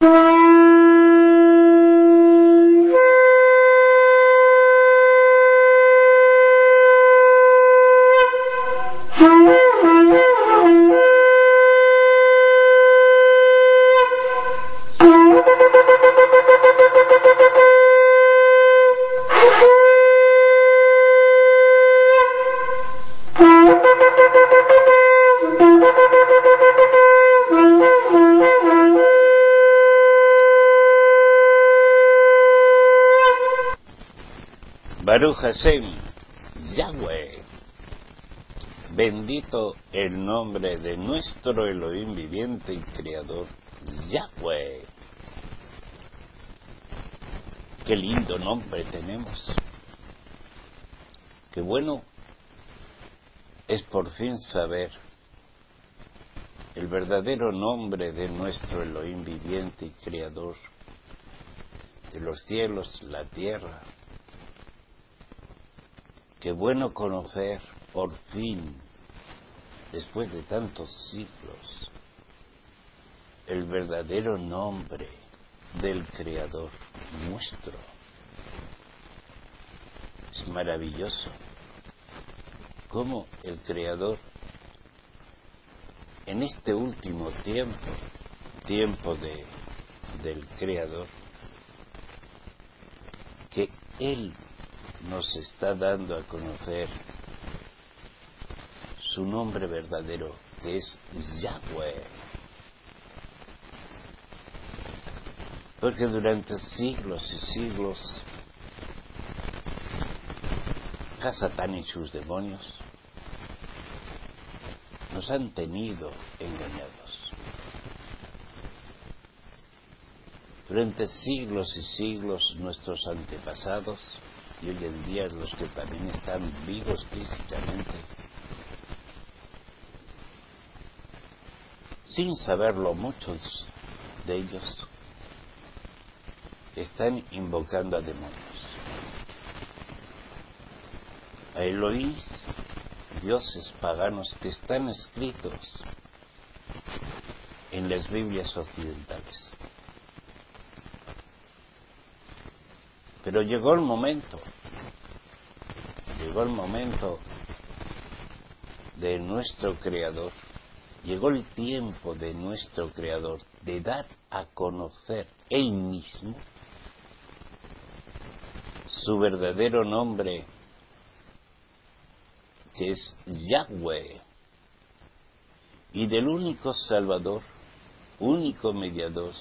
Baruch Hashem, Yahweh, bendito el nombre de nuestro Elohim viviente y creador, Yahweh. Qué lindo nombre tenemos. Qué bueno es por fin saber el verdadero nombre de nuestro Elohim viviente y creador de los cielos, la tierra. Qué bueno conocer, por fin, después de tantos siglos, el verdadero nombre del Creador nuestro. Es maravilloso cómo el Creador, en este último tiempo del Creador, que Él nos está dando a conocer su nombre verdadero, que es Yahweh. Porque durante siglos y siglos, Satán y sus demonios nos han tenido engañados. Durante siglos y siglos, nuestros antepasados, y hoy en día los que también están vivos físicamente, sin saberlo muchos de ellos, están invocando a demonios, a Elohim, dioses paganos que están escritos en las Biblias occidentales. Pero llegó el momento de nuestro Creador, llegó el tiempo de nuestro Creador de dar a conocer Él mismo su verdadero nombre, que es Yahweh, y del único Salvador, único mediador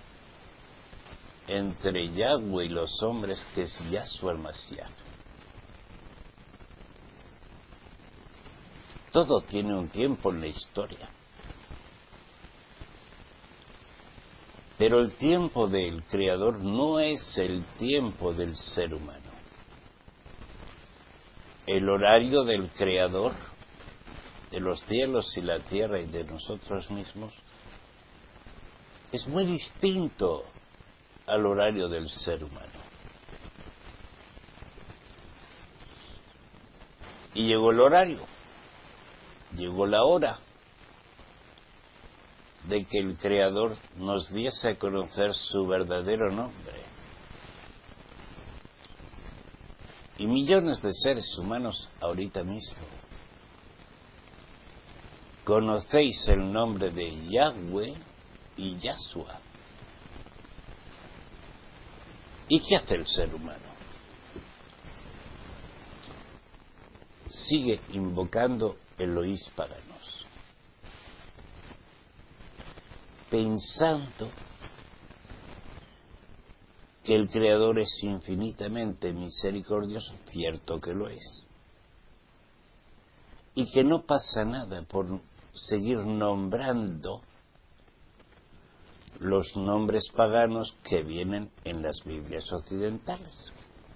entre Yahweh y los hombres, que es Yahshua el Mashiach. Todo tiene un tiempo en la historia, pero el tiempo del Creador no es el tiempo del ser humano. El horario del Creador, de los cielos y la tierra y de nosotros mismos, es muy distinto al horario del ser humano. Y llegó el horario, llegó la hora de que el Creador nos diese a conocer su verdadero nombre. Y millones de seres humanos ahorita mismo conocéis el nombre de Yahweh y Yahshua. ¿Y qué hace el ser humano? Sigue invocando Elohís paganos, pensando que el Creador es infinitamente misericordioso, cierto que lo es, y que no pasa nada por seguir nombrando los nombres paganos que vienen en las Biblias occidentales.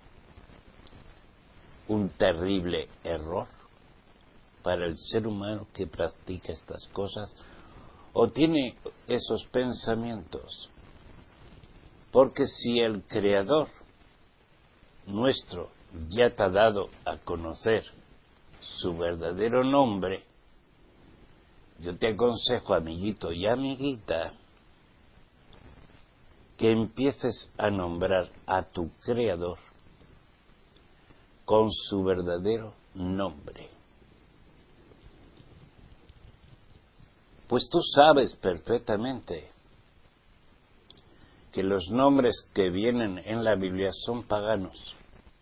Un terrible error para el ser humano que practica estas cosas o tiene esos pensamientos. Porque si el Creador nuestro ya te ha dado a conocer su verdadero nombre, yo te aconsejo, amiguito y amiguita, que empieces a nombrar a tu Creador con su verdadero nombre. Pues tú sabes perfectamente que los nombres que vienen en la Biblia son paganos.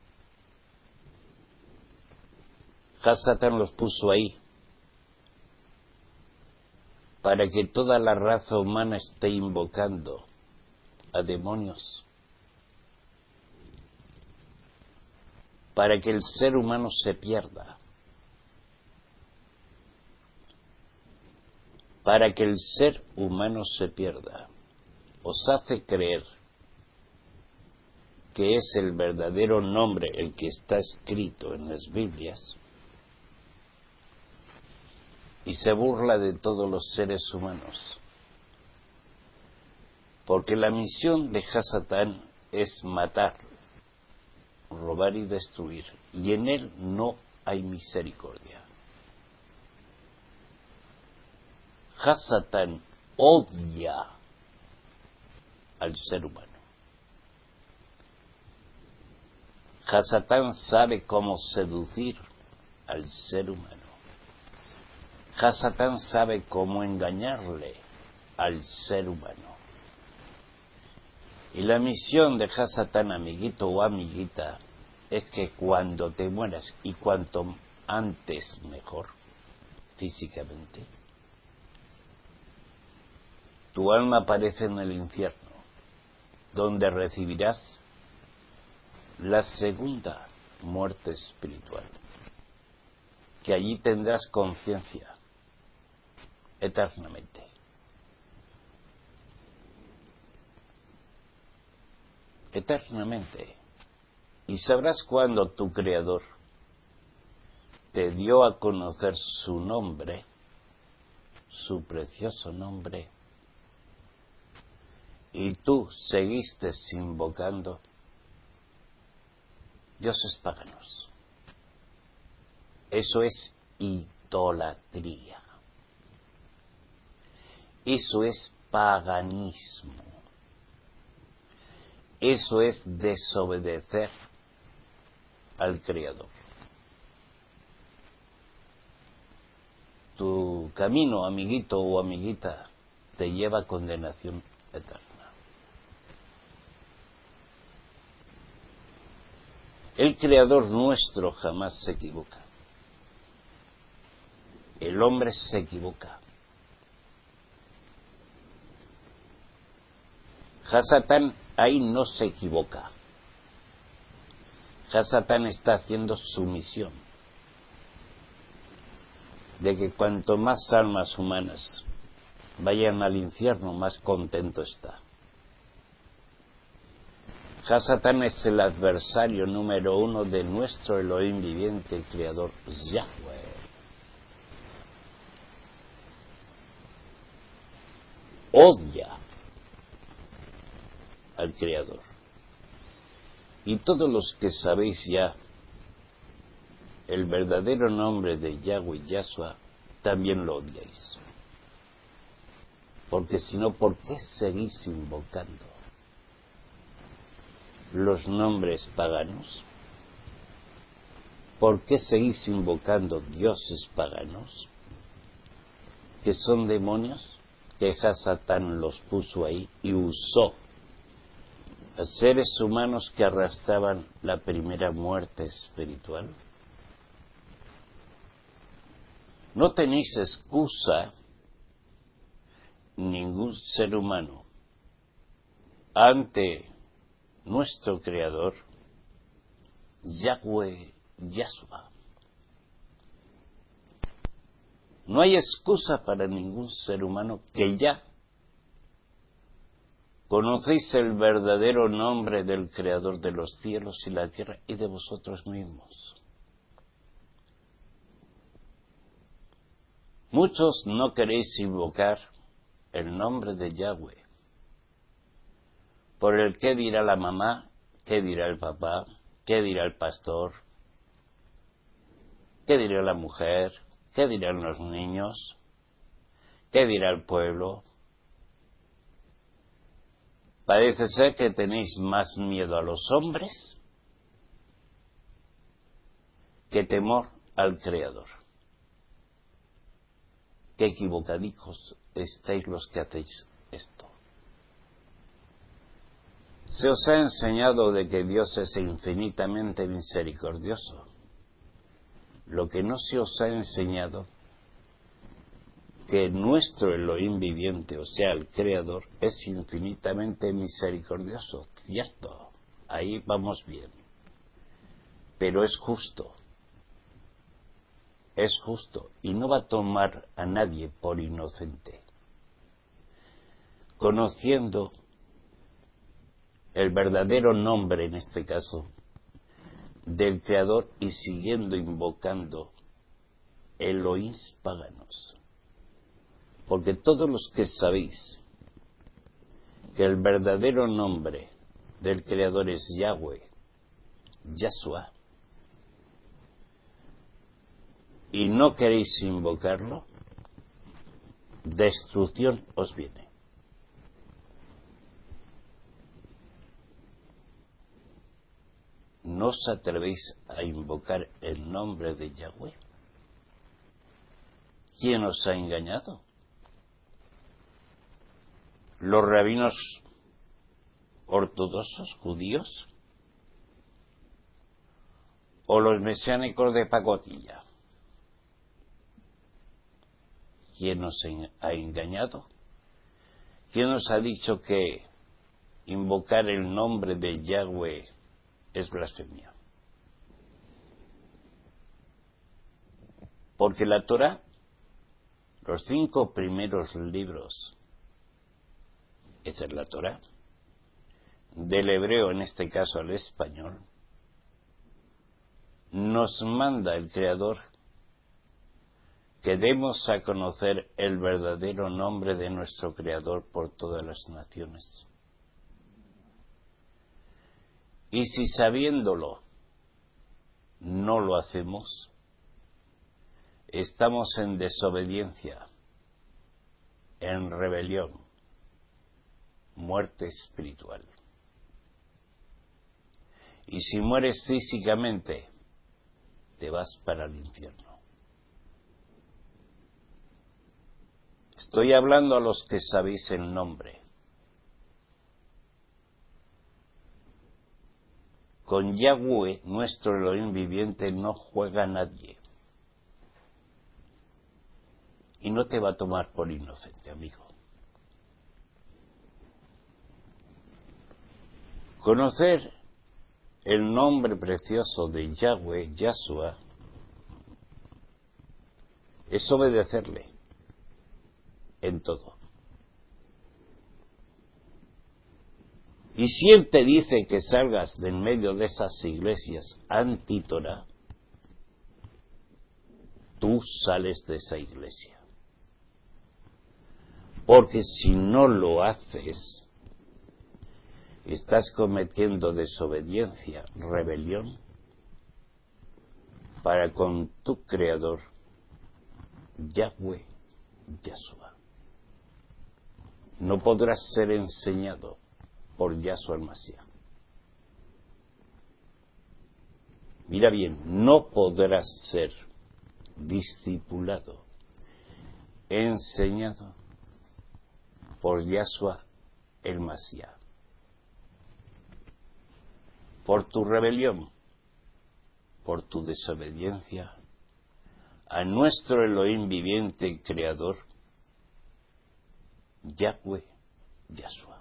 Hasatán los puso ahí para que toda la raza humana esté invocando a demonios, para que el ser humano se pierda, para que el ser humano se pierda. Os hace creer que es el verdadero nombre el que está escrito en las Biblias y se burla de todos los seres humanos, porque la misión de Hasatán es matar, robar y destruir, y en él no hay misericordia. Hasatán odia al ser humano. Hasatán sabe cómo seducir al ser humano. Hasatán sabe cómo engañarle al ser humano. Y la misión de Hasatán, amiguito o amiguita, es que cuando te mueras, y cuanto antes mejor, físicamente, tu alma aparece en el infierno, donde recibirás la segunda muerte espiritual, que allí tendrás conciencia eternamente. Eternamente. Y sabrás cuándo tu Creador te dio a conocer su nombre, su precioso nombre, y tú seguiste invocando dioses paganos. Eso es idolatría. Eso es paganismo. Eso es desobedecer al Creador. Tu camino, amiguito o amiguita, te lleva a condenación eterna. El Creador nuestro jamás se equivoca. El hombre se equivoca. Hasatán ahí no se equivoca. Hasatán está haciendo su misión de que cuanto más almas humanas vayan al infierno, más contento está. Hasatán es el adversario número uno de nuestro Elohim viviente y creador, Yahweh. Odia al Creador. Y todos los que sabéis ya el verdadero nombre de Yahweh Yahshua, también lo odiáis. Porque si no, ¿por qué seguís invocando los nombres paganos? ¿Por qué seguís invocando dioses paganos? Que son demonios que Hasatán los puso ahí y usó a seres humanos que arrastraban la primera muerte espiritual. No tenéis excusa, ningún ser humano, ante nuestro Creador, Yahweh Yahshua. No hay excusa para ningún ser humano que ya conocéis el verdadero nombre del Creador de los cielos y la tierra y de vosotros mismos. Muchos no queréis invocar el nombre de Yahweh, por el qué dirá la mamá, qué dirá el papá, qué dirá el pastor, qué dirá la mujer, qué dirán los niños, qué dirá el pueblo. Parece ser que tenéis más miedo a los hombres que temor al Creador. Qué equivocadicos estáis los que hacéis esto. Se os ha enseñado de que Dios es infinitamente misericordioso. Lo que no se os ha enseñado que nuestro Elohim viviente, o sea, el Creador, es infinitamente misericordioso, cierto, ahí vamos bien, pero es justo, y no va a tomar a nadie por inocente. Conociendo el verdadero nombre, en este caso, del Creador y siguiendo invocando Elohís paganos. Porque todos los que sabéis que el verdadero nombre del Creador es Yahweh, Yahshua, y no queréis invocarlo, destrucción os viene. ¿No os atrevéis a invocar el nombre de Yahweh? ¿Quién os ha engañado? ¿Los rabinos ortodoxos, judíos? ¿O los mesiánicos de pacotilla? ¿Quién os ha engañado? ¿Quién os ha dicho que invocar el nombre de Yahweh es blasfemia? Porque la Torá, los 5 primeros libros, esa es la Torá, del hebreo en este caso al español, nos manda el Creador que demos a conocer el verdadero nombre de nuestro Creador por todas las naciones. Y si sabiéndolo no lo hacemos, estamos en desobediencia, en rebelión, muerte espiritual. Y si mueres físicamente, te vas para el infierno. Estoy hablando a los que sabéis el nombre. Con Yahweh, nuestro Elohim viviente, no juega nadie. Y no te va a tomar por inocente, amigo. Conocer el nombre precioso de Yahweh, Yahshua, es obedecerle en todo. Y si Él te dice que salgas de en medio de esas iglesias anti-Torah, tú sales de esa iglesia. Porque si no lo haces, estás cometiendo desobediencia, rebelión, para con tu Creador, Yahweh, Yahshua. No podrás ser enseñado por Yahshua el Mashiach. Mira bien, no podrás ser discipulado, enseñado por Yahshua el Mashiach. Por tu rebelión, por tu desobediencia a nuestro Elohim viviente y creador, Yahweh, Yahshua.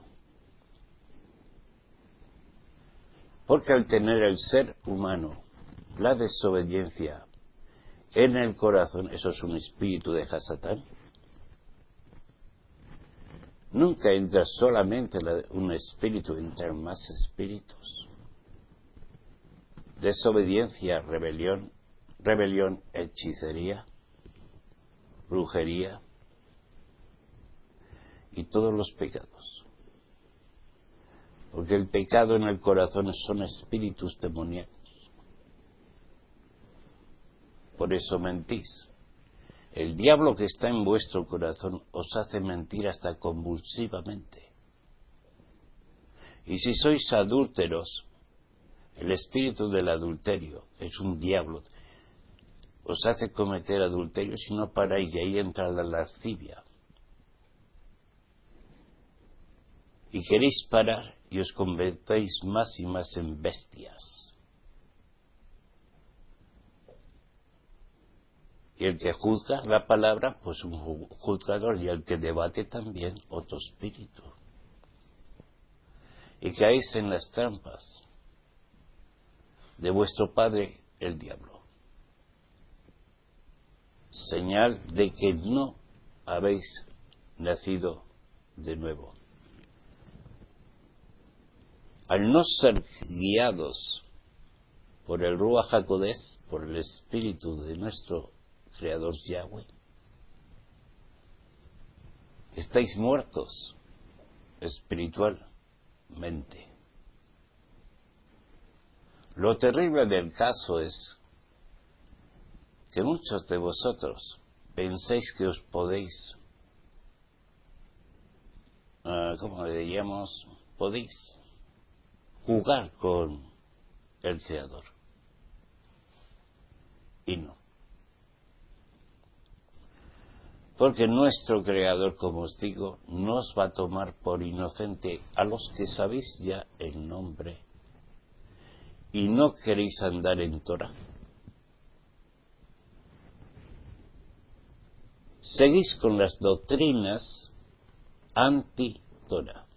Porque al tener el ser humano la desobediencia en el corazón, eso es un espíritu de Hasatán, nunca entra solamente un espíritu, entran más espíritus. Desobediencia, rebelión, hechicería, brujería y todos los pecados. Porque el pecado en el corazón son espíritus demoníacos. Por eso mentís. El diablo que está en vuestro corazón os hace mentir hasta convulsivamente. Y si sois adúlteros, el espíritu del adulterio es un diablo. Os hace cometer adulterio si no paráis, y ahí entra la lascivia. Y queréis parar y os convertéis más y más en bestias. Y el que juzga la palabra, pues un juzgador, y el que debate también, otro espíritu. Y caéis en las trampas de vuestro padre el diablo. Señal de que no habéis nacido de nuevo. Al no ser guiados por el Ruach HaKodesh, por el espíritu de nuestro Creador Yahweh, estáis muertos espiritualmente. Lo terrible del caso es que muchos de vosotros pensáis que os podéis, ¿cómo le diríamos? Podéis jugar con el Creador. Y no. Porque nuestro Creador, como os digo, no os va a tomar por inocente a los que sabéis ya el nombre y no queréis andar en Torah. Seguís con las doctrinas anti-Torah.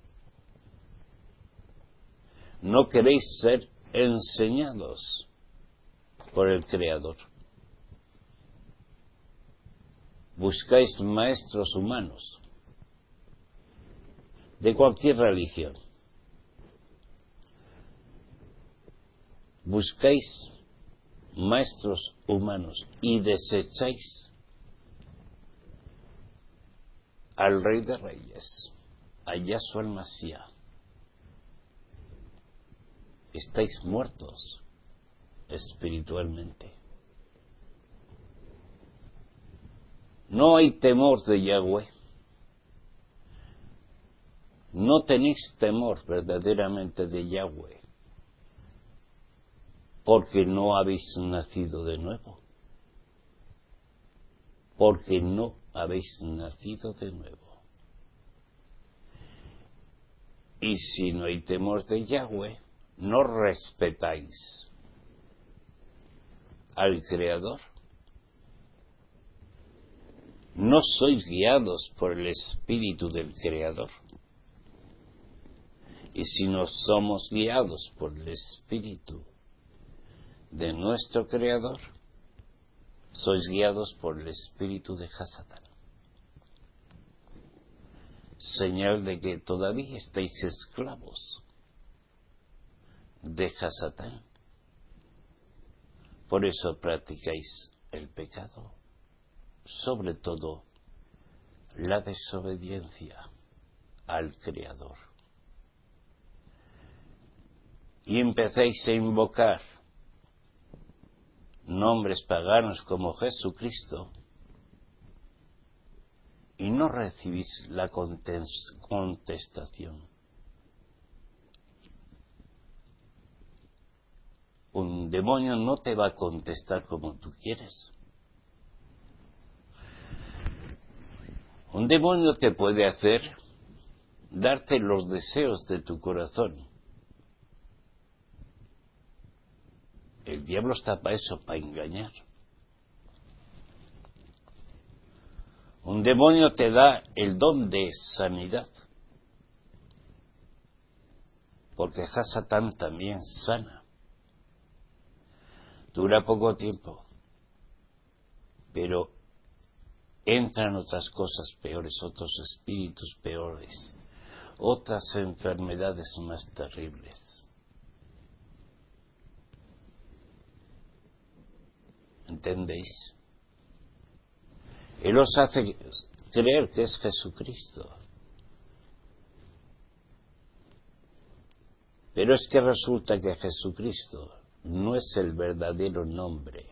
No queréis ser enseñados por el Creador. Buscáis maestros humanos de cualquier religión. Buscáis maestros humanos y desecháis al Rey de Reyes, a Yahshua el Mashiach. Estáis muertos espiritualmente. No hay temor de Yahweh. No tenéis temor verdaderamente de Yahweh, porque no habéis nacido de nuevo. Porque no habéis nacido de nuevo. Y si no hay temor de Yahweh, no respetáis al Creador. No sois guiados por el Espíritu del Creador. Y si no somos guiados por el Espíritu de nuestro Creador, sois guiados por el Espíritu de Hasatán. Señal de que todavía estáis esclavos de Hasatán. Por eso practicáis el pecado, sobre todo la desobediencia al Creador. Y empezáis a invocar nombres paganos como Jesucristo y no recibís la contestación. Un demonio no te va a contestar como tú quieres. Un demonio te puede hacer darte los deseos de tu corazón. El diablo está para eso, para engañar. Un demonio te da el don de sanidad, porque Hasatán también sana. Dura poco tiempo, pero entran otras cosas peores, otros espíritus peores, otras enfermedades más terribles. ¿Entendéis? Él os hace creer que es Jesucristo. Pero es que resulta que Jesucristo no es el verdadero nombre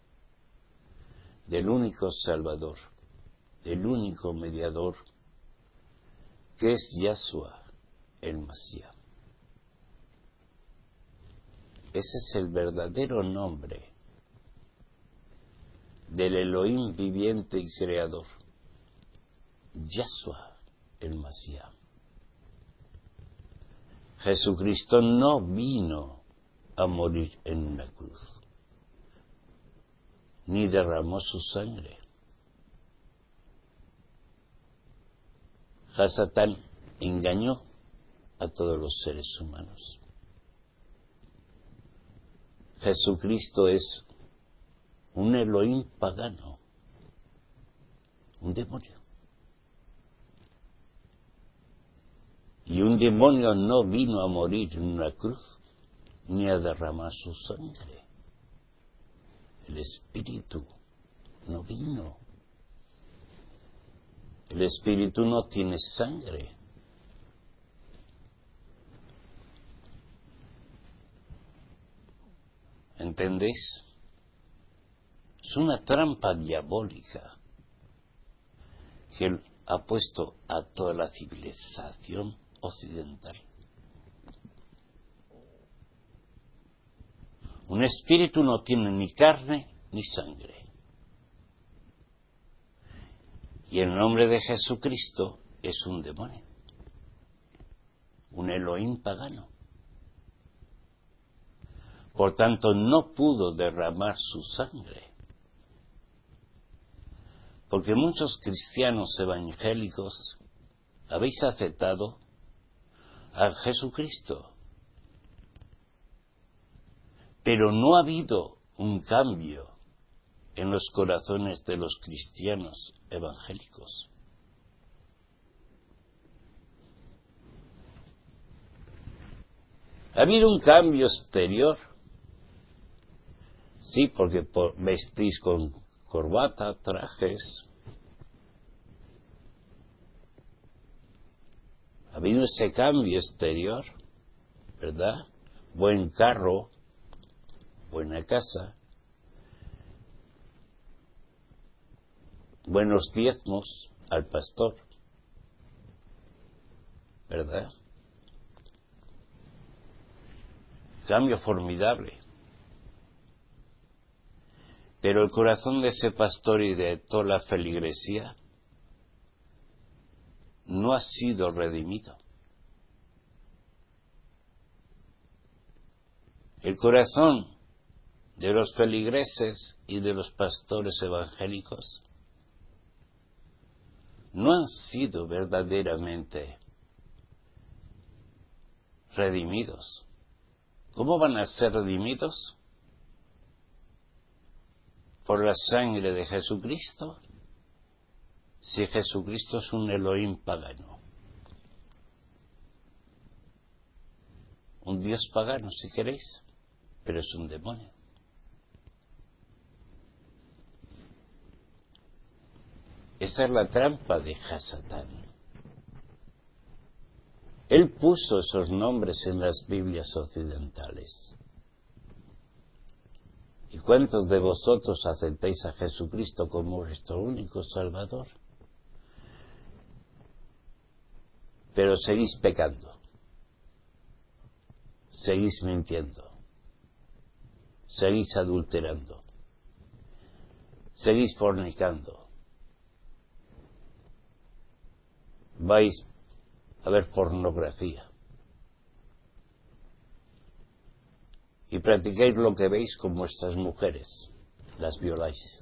del único Salvador, del único mediador, que es Yahshua el Mashiach. Ese es el verdadero nombre del Elohim viviente y creador, Yahshua el Mashiach. Jesucristo no vino a morir en una cruz, ni derramó su sangre. Hasatán engañó a todos los seres humanos. Jesucristo es un Elohim pagano, un demonio. Y un demonio no vino a morir en una cruz, ni a derramar su sangre. El Espíritu no vino. El Espíritu no tiene sangre. ¿Entendéis? Es una trampa diabólica que él ha puesto a toda la civilización occidental. Un espíritu no tiene ni carne ni sangre. Y el nombre de Jesucristo es un demonio, un Elohim pagano. Por tanto, no pudo derramar su sangre. Porque muchos cristianos evangélicos habéis aceptado a Jesucristo. Pero no ha habido un cambio en los corazones de los cristianos evangélicos. Ha habido un cambio exterior. Sí, porque vestís con corbata, trajes. Ha habido ese cambio exterior, ¿verdad? Buen carro, buena casa, buenos diezmos al pastor, ¿verdad? Cambio formidable. Pero el corazón de ese pastor y de toda la feligresía no ha sido redimido. El corazón de los feligreses y de los pastores evangélicos no han sido verdaderamente redimidos. ¿Cómo van a ser redimidos? Por la sangre de Jesucristo, si Jesucristo es un Elohim pagano. Un Dios pagano, si queréis, pero es un demonio. Esa es la trampa de Hasatán. Él puso esos nombres en las Biblias occidentales. ¿Y cuántos de vosotros aceptáis a Jesucristo como vuestro único Salvador? Pero seguís pecando, seguís mintiendo, seguís adulterando, seguís fornicando, vais a ver pornografía y practicáis lo que veis con vuestras mujeres, las violáis.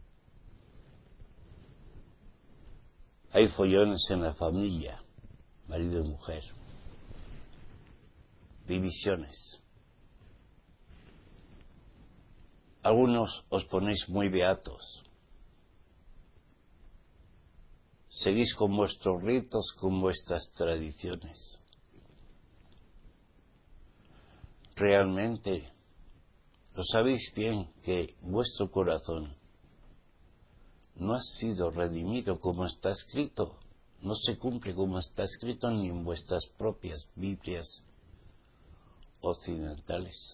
Hay follones en la familia, marido y mujer, divisiones. Algunos os ponéis muy beatos, seguís con vuestros ritos, con vuestras tradiciones. Realmente, lo sabéis bien que vuestro corazón no ha sido redimido como está escrito, no se cumple como está escrito ni en vuestras propias Biblias occidentales.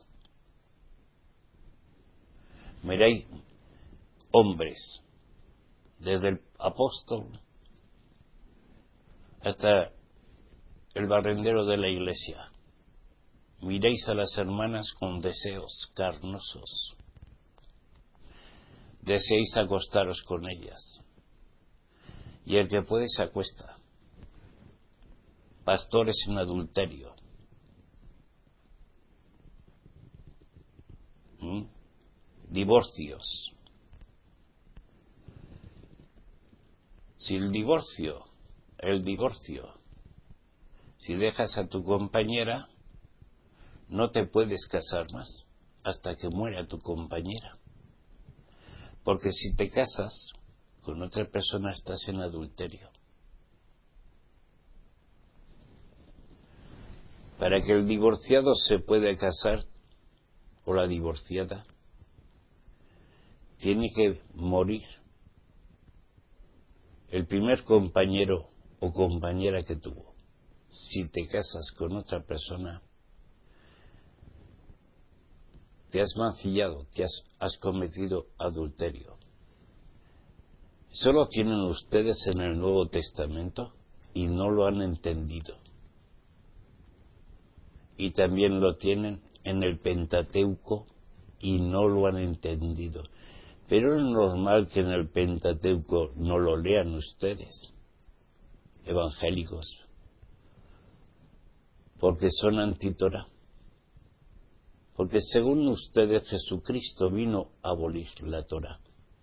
Miráis hombres, desde el apóstol hasta el barrendero de la iglesia, miréis a las hermanas con deseos carnosos. Deseéis acostaros con ellas. Y el que puede se acuesta. Pastores en adulterio. Divorcios. Si el divorcio, si dejas a tu compañera, no te puedes casar más hasta que muera tu compañera. Porque si te casas con otra persona estás en adulterio. Para que el divorciado se pueda casar, o la divorciada, tiene que morir el primer compañero o compañera que tuvo. Si te casas con otra persona, te has mancillado, has cometido adulterio. Eso lo tienen ustedes en el Nuevo Testamento y no lo han entendido. Y también lo tienen en el Pentateuco y no lo han entendido. Pero es normal que en el Pentateuco no lo lean ustedes, evangélicos, porque son antitorá. Porque según ustedes Jesucristo vino a abolir la Torá.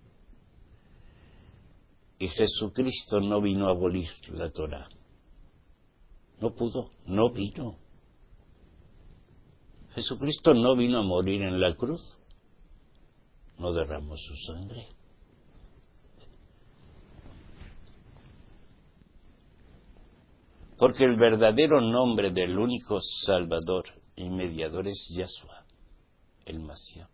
Y Jesucristo no vino a abolir la Torá. No pudo, no vino. Jesucristo no vino a morir en la cruz. No derramó su sangre. Porque el verdadero nombre del único Salvador y mediador es Yahshua, el Mashiach.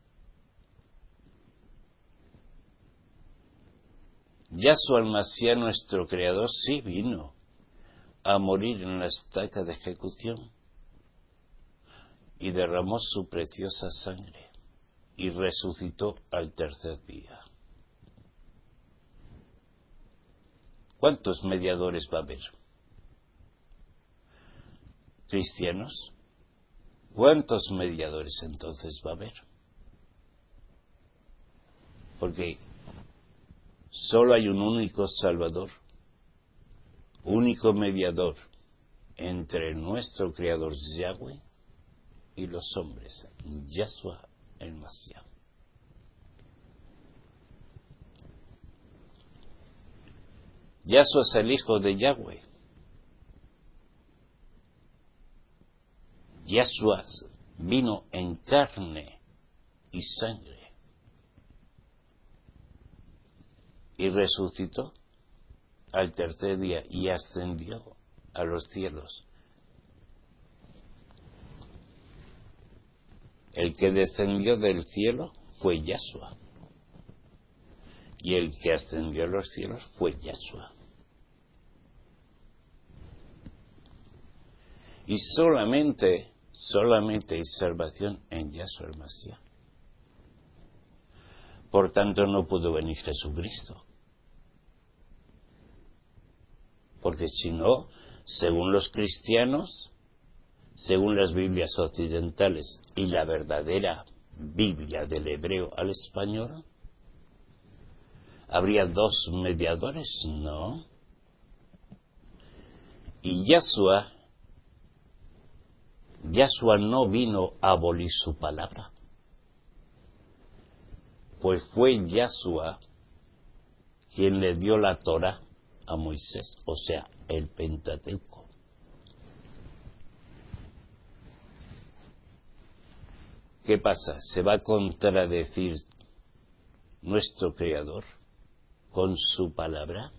Yahshua el Mashiach, nuestro Creador, sí vino a morir en la estaca de ejecución y derramó su preciosa sangre y resucitó al tercer día. ¿Cuántos mediadores va a haber? ¿Cristianos? ¿Cuántos mediadores entonces va a haber? Porque solo hay un único Salvador, único mediador entre nuestro Creador Yahweh y los hombres, Yahshua el Mashiach. Yahshua es el Hijo de Yahweh. Yahshua vino en carne y sangre y resucitó al tercer día y ascendió a los cielos. El que descendió del cielo fue Yahshua y el que ascendió a los cielos fue Yahshua. Y solamente hay salvación en Yahshua el Mashiach. Por tanto, no pudo venir Jesucristo. Porque si no, según los cristianos, según las Biblias occidentales y la verdadera Biblia del hebreo al español, ¿habría dos mediadores? No. Y Yahshua no vino a abolir su palabra, pues fue Yahshua quien le dio la Torá a Moisés, o sea, el Pentateuco. ¿Qué pasa? ¿Se va a contradecir nuestro Creador con su palabra?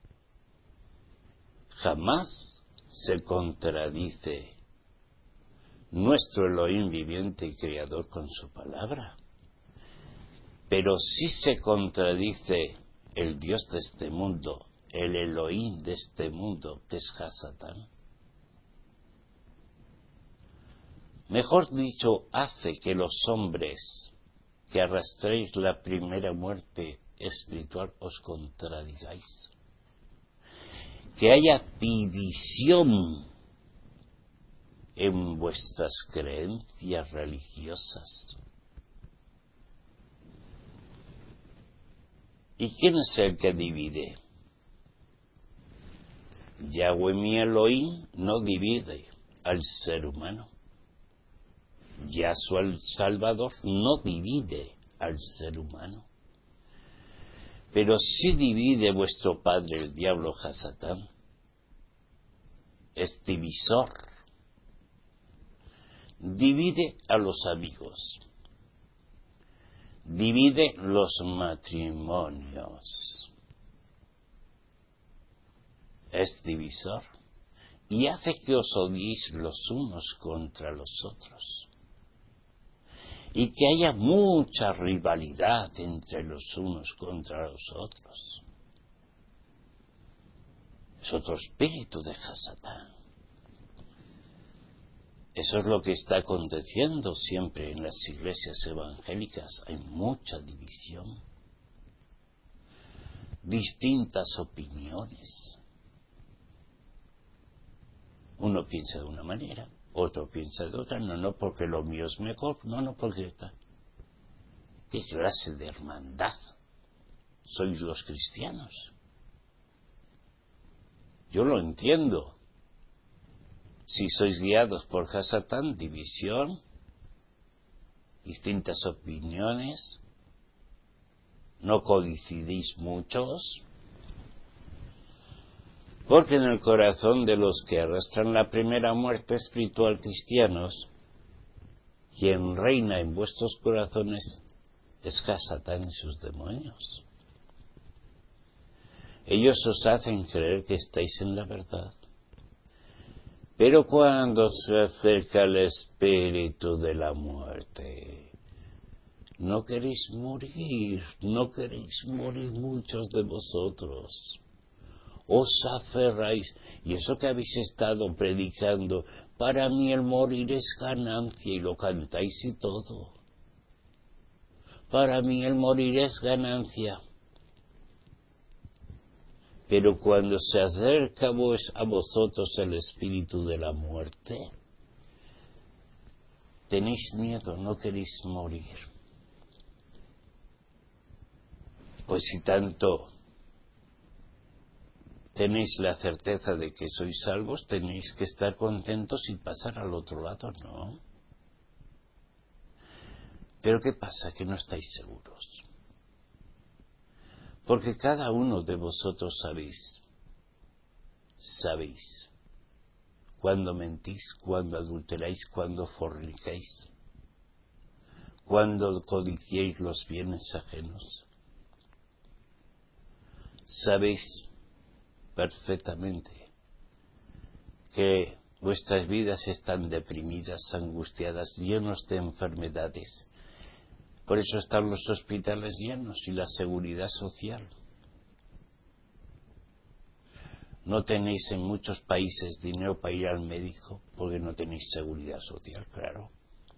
Jamás se contradice nuestro Elohim viviente y Creador con su palabra. Pero sí se contradice el Dios de este mundo, el Elohim de este mundo, que es Hasatán. Mejor dicho, hace que los hombres que arrastréis la primera muerte espiritual os contradigáis. Que haya división en vuestras creencias religiosas. ¿Y quién es el que divide? Yahweh mi Elohim no divide al ser humano. Yahshua el Salvador no divide al ser humano. Pero sí divide vuestro padre, el diablo Hasatán. Es divisor. Divide a los amigos. Divide los matrimonios. Es divisor. Y hace que os odiéis los unos contra los otros. Y que haya mucha rivalidad entre los unos contra los otros. Es otro espíritu de Hasatán. Eso es lo que está aconteciendo siempre en las iglesias evangélicas. Hay mucha división, distintas opiniones. Uno piensa de una manera, otro piensa de otra. No porque lo mío es mejor, no porque está. ¿Qué clase de hermandad sois los cristianos? Yo lo entiendo. Si sois guiados por Hasatán, división, distintas opiniones, no coincidís muchos, porque en el corazón de los que arrastran la primera muerte espiritual cristianos, quien reina en vuestros corazones es Hasatán y sus demonios. Ellos os hacen creer que estáis en la verdad. Pero cuando se acerca el espíritu de la muerte, no queréis morir muchos de vosotros. Os aferráis, y eso que habéis estado predicando, para mí el morir es ganancia, y lo cantáis y todo. Para mí el morir es ganancia. Pero cuando se acerca a vosotros el espíritu de la muerte, tenéis miedo, no queréis morir. Pues si tanto tenéis la certeza de que sois salvos, tenéis que estar contentos y pasar al otro lado, ¿no? Pero ¿qué pasa? Que no estáis seguros. Porque cada uno de vosotros sabéis cuando mentís, cuando adulteráis, cuando fornicáis, cuando codiciáis los bienes ajenos. Sabéis perfectamente que vuestras vidas están deprimidas, angustiadas, llenos de enfermedades. Por eso están los hospitales llenos y la seguridad social. No tenéis en muchos países dinero para ir al médico porque no tenéis seguridad social, claro.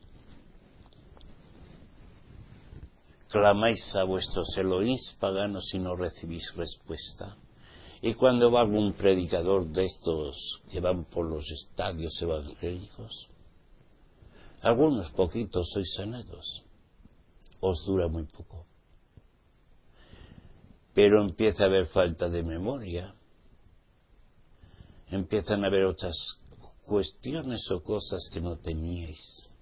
Clamáis a vuestros Elohís paganos y no recibís respuesta. Y cuando va algún predicador de estos que van por los estadios evangélicos, algunos poquitos sois sanados. Os dura muy poco. Pero empieza a haber falta de memoria. Empiezan a haber otras cuestiones o cosas que no teníais.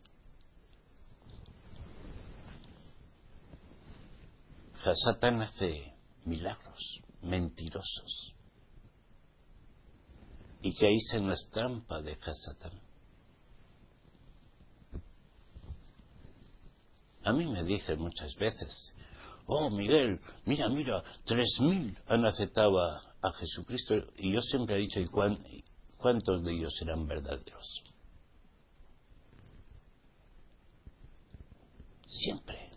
Hasatán hace milagros mentirosos. Y caéis en las trampas de Hasatán. A mí me dicen muchas veces, oh Miguel, mira, 3.000 han aceptado a Jesucristo, y yo siempre he dicho, ¿y cuántos de ellos serán verdaderos? Siempre.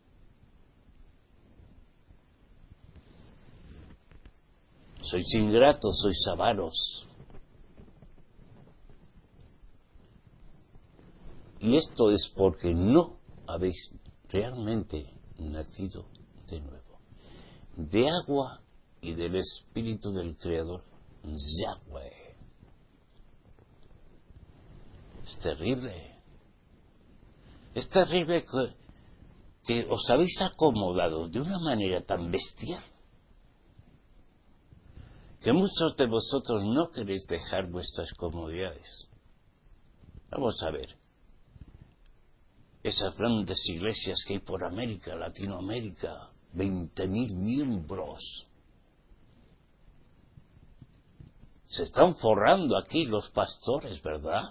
Sois ingratos, sois avaros. Y esto es porque no habéis realmente nacido de nuevo. De agua y del Espíritu del Creador, Yahweh. Es terrible. Es terrible que os habéis acomodado de una manera tan bestial que muchos de vosotros no queréis dejar vuestras comodidades. Vamos a ver. Esas grandes iglesias que hay por América, Latinoamérica, 20.000 miembros. Se están forrando aquí los pastores, ¿verdad?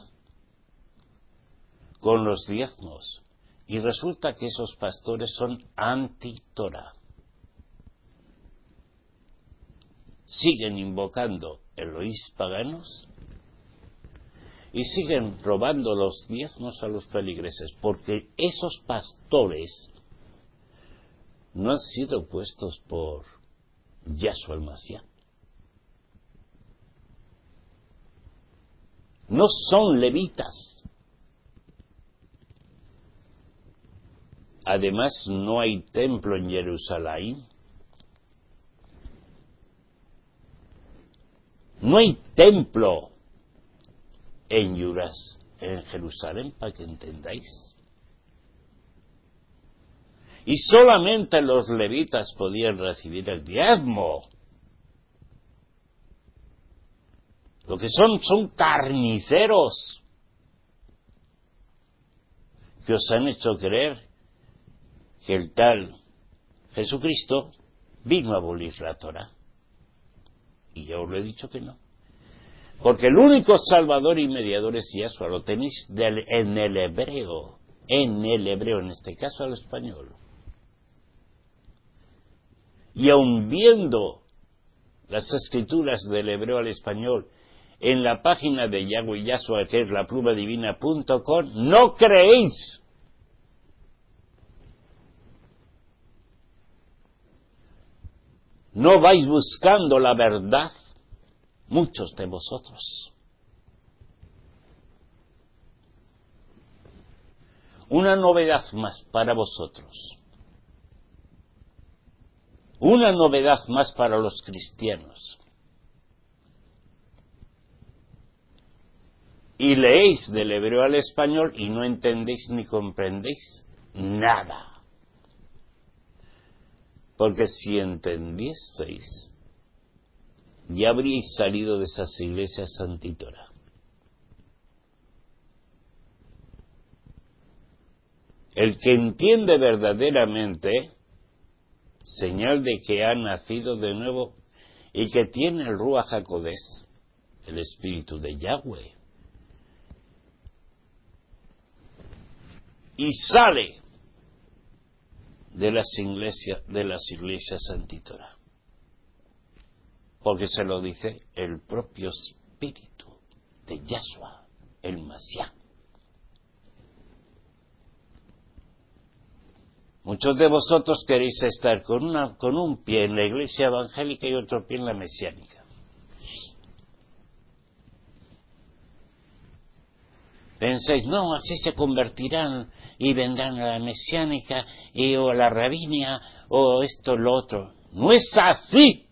Con los diezmos. Y resulta que esos pastores son anti-Torah. Siguen invocando Elohís paganos y siguen robando los diezmos a los feligreses, porque esos pastores no han sido puestos por Yahshua el Mashiach. No son levitas. Además, no hay templo en Jerusalén. No hay templo en Jerusalén, para que entendáis. Y solamente los levitas podían recibir el diezmo. Lo que son carniceros que os han hecho creer que el tal Jesucristo vino a abolir la Torah. Y yo os lo he dicho que no. Porque el único salvador y mediador es Yahshua. Lo tenéis en el hebreo, en este caso al español. Y aun viendo las escrituras del hebreo al español en la página de Yahweh Yahshua, que es laplumadivina.com, no creéis. No vais buscando la verdad, muchos de vosotros. Una novedad más para vosotros. Una novedad más para los cristianos. Y leéis del hebreo al español y no entendéis ni comprendéis nada. Porque si entendieseis, ya habríais salido de esas iglesias anti-Torah. El que entiende verdaderamente, señal de que ha nacido de nuevo y que tiene el Ruach HaKodesh, el Espíritu de Yahweh, y sale de las iglesias anti-Torah. Porque se lo dice el propio Espíritu de Yahshua, el Mashiach. Muchos de vosotros queréis estar con un pie en la iglesia evangélica y otro pie en la mesiánica. Pensáis, no, así se convertirán y vendrán a la mesiánica o a la rabinia o esto o lo otro. No es así.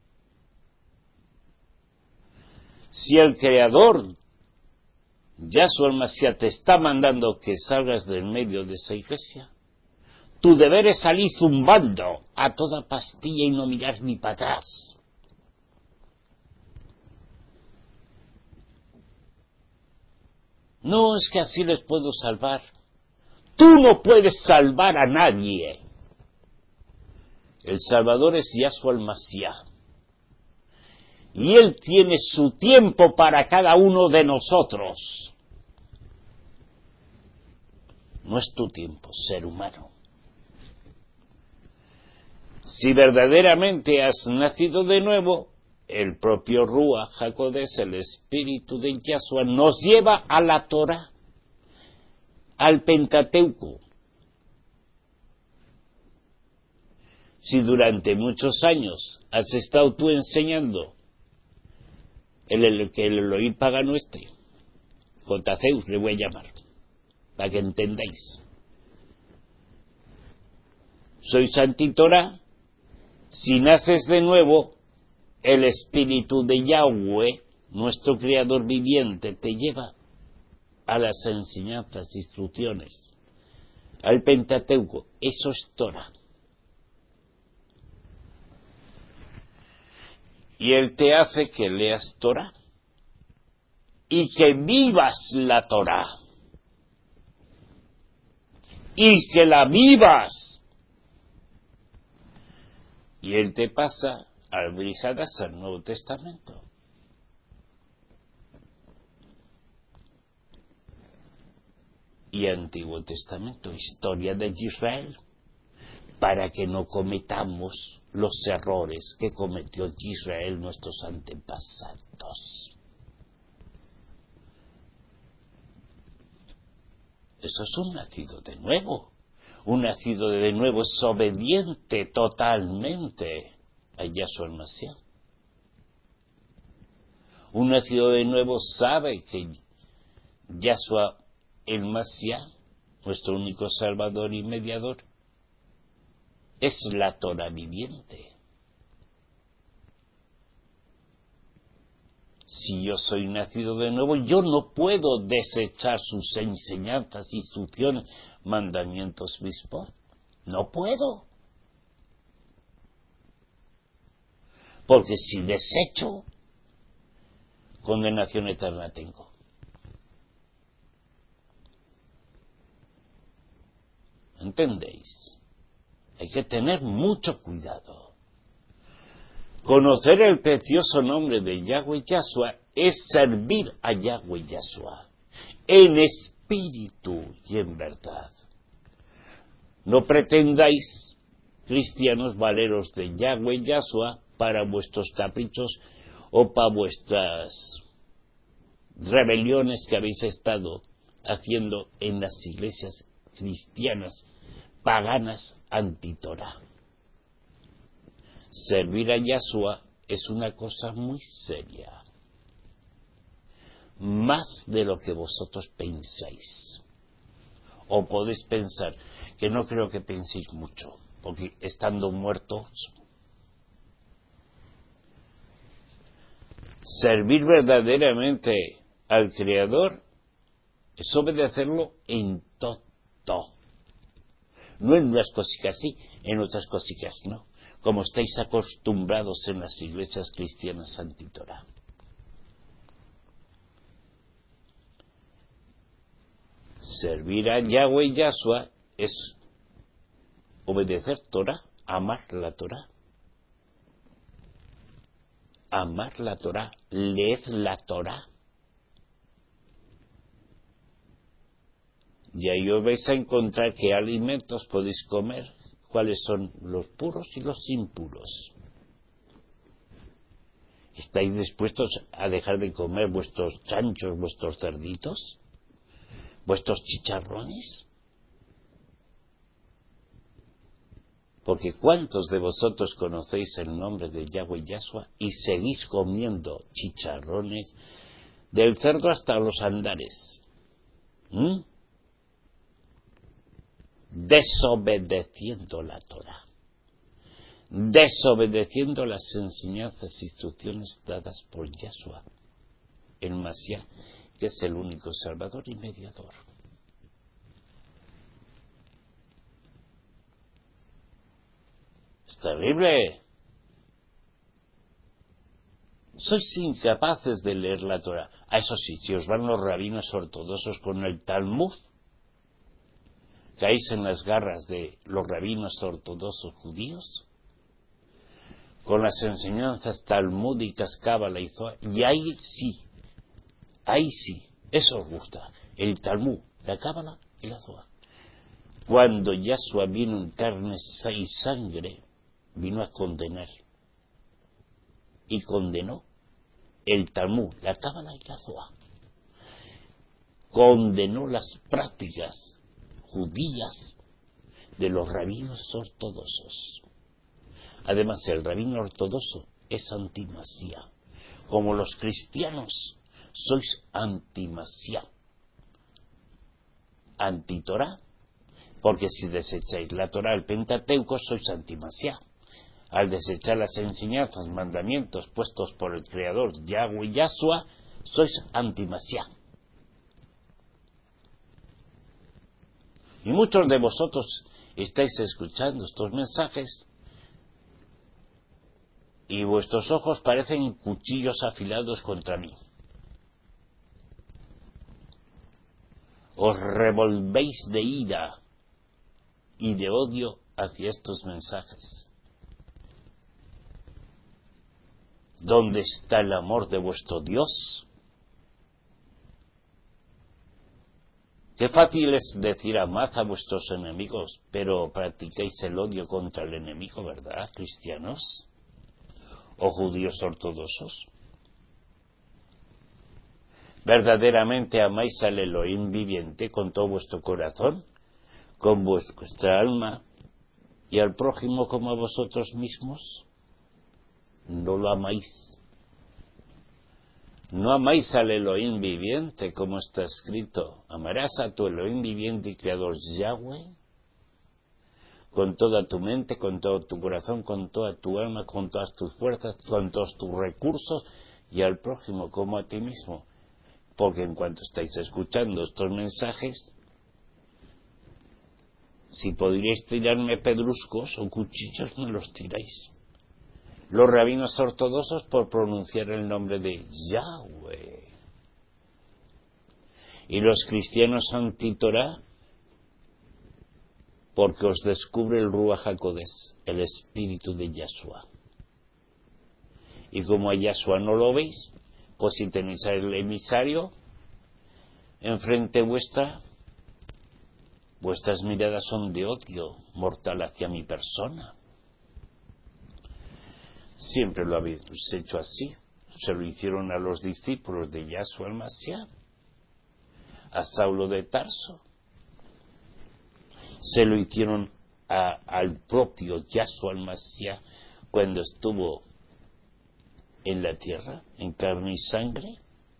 Si el Creador, Yahshua el Mashiach, te está mandando que salgas del medio de esa iglesia, tu deber es salir zumbando a toda pastilla y no mirar ni para atrás. No es que así les puedo salvar. Tú no puedes salvar a nadie. El Salvador es Yahshua el Mashiach. Y Él tiene su tiempo para cada uno de nosotros. No es tu tiempo, ser humano. Si verdaderamente has nacido de nuevo, el propio Ruach HaKodesh, el Espíritu de Yahshua, nos lleva a la Torah, al Pentateuco. Si durante muchos años has estado tú enseñando que el Elohim pagano Jotaceus le voy a llamar, para que entendáis. Sois anti-Torah. Si naces de nuevo, el Espíritu de Yahweh, nuestro Creador viviente, te lleva a las enseñanzas, instrucciones, al Pentateuco, eso es Torah. Y Él te hace que leas Torah y que vivas la Torah y que la vivas. Y Él te pasa al Brihadas, al Nuevo Testamento. Y Antiguo Testamento, historia de Israel, para que no cometamos los errores que cometió Israel, nuestros antepasados. Eso es un nacido de nuevo. Un nacido de nuevo es obediente totalmente a Yahshua el Mashiach. Un nacido de nuevo sabe que Yahshua el Mashiach, nuestro único Salvador y mediador, es la Torah viviente. Si yo soy nacido de nuevo, yo no puedo desechar sus enseñanzas, instrucciones, mandamientos, mispot. No puedo. Porque si desecho, condenación eterna tengo. ¿Entendéis? Hay que tener mucho cuidado. Conocer el precioso nombre de Yahweh Yahshua es servir a Yahweh Yahshua en espíritu y en verdad. No pretendáis, cristianos valeros de Yahweh Yahshua, para vuestros caprichos o para vuestras rebeliones que habéis estado haciendo en las iglesias cristianas paganas anti-Torah. Servir a Yahshua es una cosa muy seria, más de lo que vosotros pensáis. O podéis pensar, que no creo que penséis mucho, porque estando muertos, servir verdaderamente al Creador es obedecerlo en todo. No en unas cositas sí, en otras cositas no, como estáis acostumbrados en las iglesias cristianas anti-Torah. Servir a Yahweh Yahshua es obedecer Torah, amar la Torah. Amar la Torah, leed la Torah. Y ahí os vais a encontrar qué alimentos podéis comer, cuáles son los puros y los impuros. ¿Estáis dispuestos a dejar de comer vuestros chanchos, vuestros cerditos, vuestros chicharrones? Porque ¿cuántos de vosotros conocéis el nombre de Yahweh Yahshua y seguís comiendo chicharrones del cerdo hasta los andares? Desobedeciendo la Torah, desobedeciendo las enseñanzas e instrucciones dadas por Yahshua, el Mashiach, que es el único Salvador y mediador. Es terrible. Sois incapaces de leer la Torah. Eso sí, si os van los rabinos ortodoxos con el Talmud, caéis en las garras de los rabinos ortodoxos judíos, con las enseñanzas talmúdicas, cábala y zohar, y ahí sí, eso os gusta, el Talmud, la cábala y la zohar. Cuando Yahshua vino en carne y sangre, vino a condenar, y condenó el Talmud, la cábala y la zohar. Condenó las prácticas judías de los rabinos ortodoxos. Además, el rabino ortodoxo es anti-Mashiach. Como los cristianos sois anti-Mashiach, anti-Torah, porque si desecháis la Torah, el Pentateuco, sois anti-Mashiach. Al desechar las enseñanzas, mandamientos puestos por el Creador, Yahweh Yahshua, sois anti-Mashiach. Y muchos de vosotros estáis escuchando estos mensajes y vuestros ojos parecen cuchillos afilados contra mí. Os revolvéis de ira y de odio hacia estos mensajes. ¿Dónde está el amor de vuestro Dios? Qué fácil es decir amad a vuestros enemigos, pero practicáis el odio contra el enemigo, ¿verdad, cristianos? ¿O judíos ortodoxos? ¿Verdaderamente amáis al Elohim viviente con todo vuestro corazón, con vuestra alma y al prójimo como a vosotros mismos? No lo amáis. No amáis al Elohim viviente, como está escrito. Amarás a tu Elohim viviente y creador Yahweh con toda tu mente, con todo tu corazón, con toda tu alma, con todas tus fuerzas, con todos tus recursos, y al prójimo como a ti mismo. Porque en cuanto estáis escuchando estos mensajes, si podríais tirarme pedruscos o cuchillos, me los tiráis. Los rabinos ortodoxos por pronunciar el nombre de Yahweh. Y los cristianos anti-Torah porque os descubre el Ruach HaKodesh, el espíritu de Yahshua. Y como a Yahshua no lo veis, pues si tenéis al emisario enfrente vuestra, vuestras miradas son de odio mortal hacia mi persona. Siempre lo habéis hecho así. Se lo hicieron a los discípulos de Yahshua el Mashiach, a Saulo de Tarso. Se lo hicieron al propio Yahshua el Mashiach cuando estuvo en la tierra, en carne y sangre.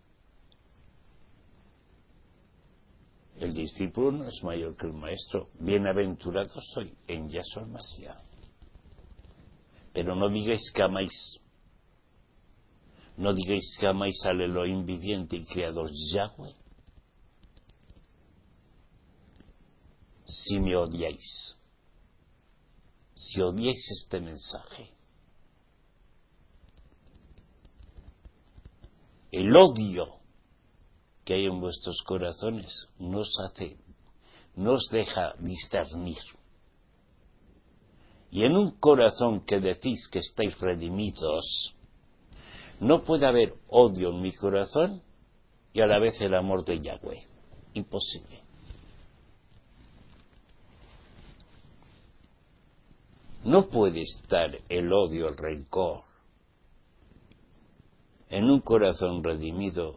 El discípulo no es mayor que el maestro. Bienaventurado soy en Yahshua el Mashiach. Pero no digáis que amáis. No digáis que amáis al Elohim viviente y creador Yahweh si me odiáis. Si odiáis este mensaje. El odio que hay en vuestros corazones no os deja discernir. Y en un corazón que decís que estáis redimidos, no puede haber odio en mi corazón y a la vez el amor de Yahweh. Imposible. No puede estar el odio, el rencor en un corazón redimido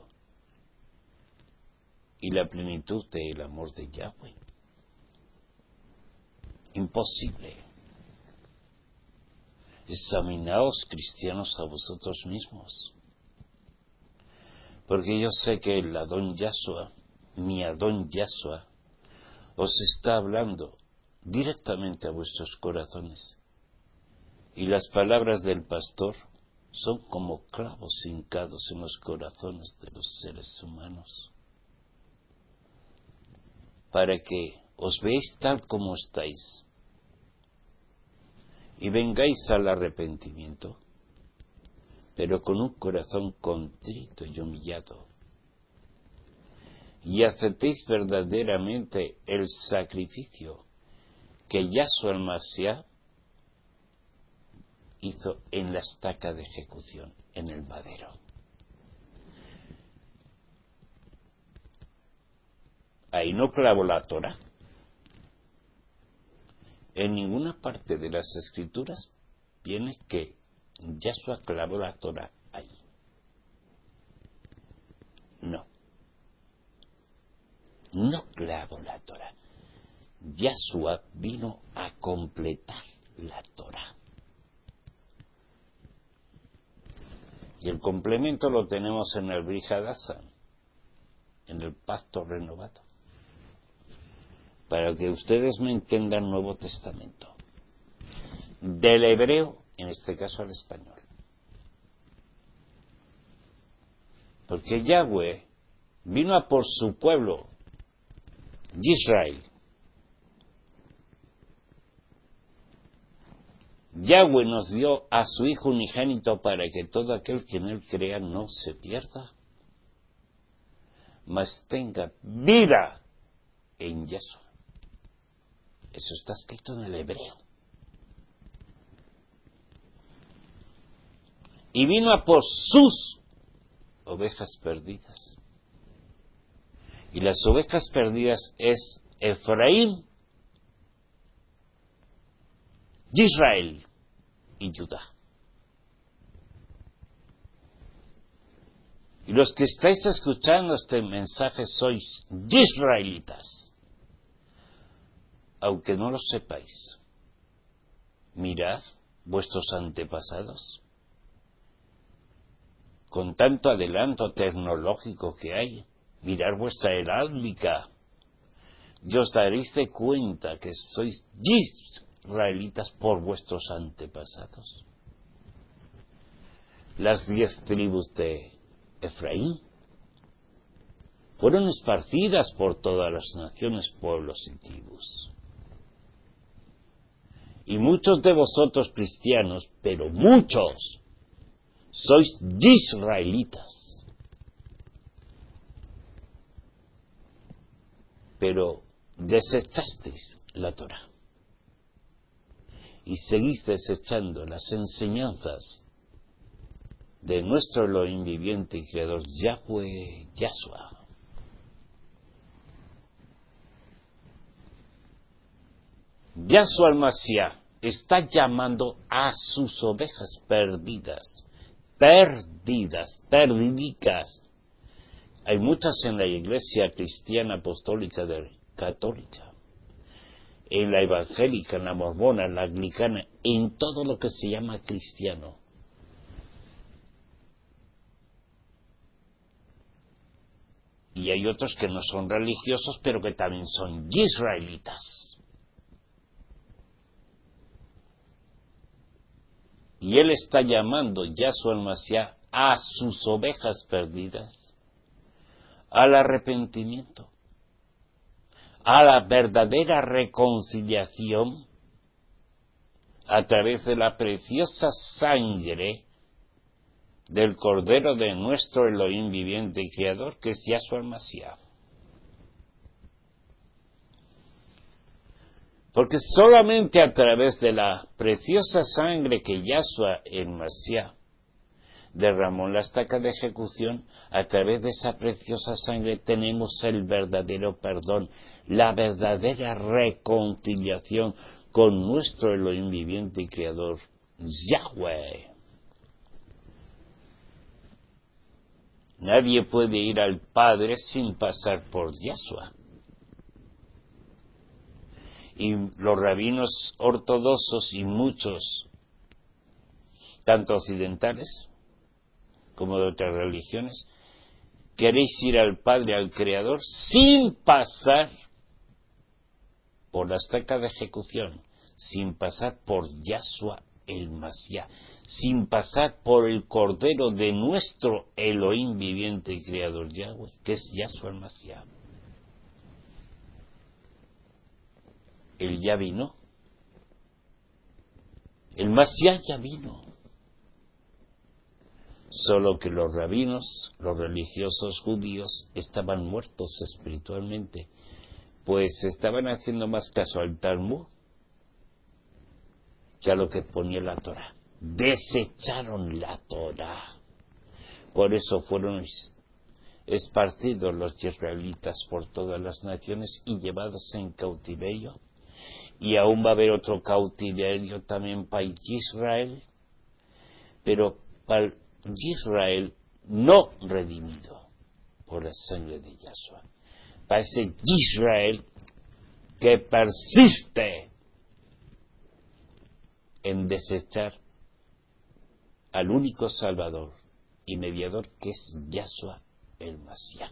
y la plenitud del amor de Yahweh. Imposible. Examinaos, cristianos, a vosotros mismos. Porque yo sé que el Adón Yahshua, mi Adón Yahshua, os está hablando directamente a vuestros corazones. Y las palabras del pastor son como clavos hincados en los corazones de los seres humanos. Para que os veáis tal como estáis y vengáis al arrepentimiento, pero con un corazón contrito y humillado, y aceptéis verdaderamente el sacrificio que Yahshua el Mashiach hizo en la estaca de ejecución, en el madero. Ahí no clavó la Torah. En ninguna parte de las Escrituras viene que Yahshua clavó la Torah ahí. No. No clavó la Torah. Yahshua vino a completar la Torah. Y el complemento lo tenemos en el Brit Hadashah, en el pacto renovado. Para que ustedes me entiendan Nuevo Testamento. Del hebreo, en este caso al español. Porque Yahweh vino a por su pueblo, Israel, Yahweh nos dio a su Hijo unigénito para que todo aquel que en él crea no se pierda, mas tenga vida en Yahshua. Eso está escrito en el hebreo. Y vino a por sus ovejas perdidas. Y las ovejas perdidas es Efraín, Israel y Judá. Y los que estáis escuchando este mensaje sois israelitas, aunque no lo sepáis. Mirad vuestros antepasados. Con tanto adelanto tecnológico que hay, mirad vuestra heráldica, y os daréis de cuenta que sois israelitas por vuestros antepasados. Las 10 tribus de Efraín fueron esparcidas por todas las naciones, pueblos y tribus. Y muchos de vosotros cristianos, pero muchos, sois israelitas. Pero desechasteis la Torá y seguís desechando las enseñanzas de nuestro Elohim viviente y creador Yahweh Yahshua. Yahshua el Mashiach está llamando a sus ovejas perdidas, perdidicas. Hay muchas en la iglesia cristiana apostólica católica, en la evangélica, en la mormona, en la anglicana, en todo lo que se llama cristiano. Y hay otros que no son religiosos, pero que también son israelitas. Y él está llamando, Yahshua el Mashiach, a sus ovejas perdidas al arrepentimiento, a la verdadera reconciliación a través de la preciosa sangre del Cordero de nuestro Elohim viviente y creador, que es Yahshua el Mashiach. Porque solamente a través de la preciosa sangre que Yahshua el Mashiach derramó en la estaca de ejecución, a través de esa preciosa sangre tenemos el verdadero perdón, la verdadera reconciliación con nuestro Elohim viviente y creador, Yahweh. Nadie puede ir al Padre sin pasar por Yahshua. Y los rabinos ortodoxos y muchos, tanto occidentales como de otras religiones, queréis ir al Padre, al Creador, sin pasar por la estaca de ejecución, sin pasar por Yahshua el Mashiach, sin pasar por el Cordero de nuestro Elohim viviente y Creador Yahweh, que es Yahshua el Mashiach. Él ya vino. El Mashiach ya vino. Solo que los rabinos, los religiosos judíos, estaban muertos espiritualmente, pues estaban haciendo más caso al Talmud que a lo que ponía la Torá. Desecharon la Torá. Por eso fueron esparcidos los israelitas por todas las naciones y llevados en cautiverio. Y aún va a haber otro cautiverio también para Israel, pero para Israel no redimido por la sangre de Yahshua. Para ese Israel que persiste en desechar al único Salvador y mediador que es Yahshua el Mashiach.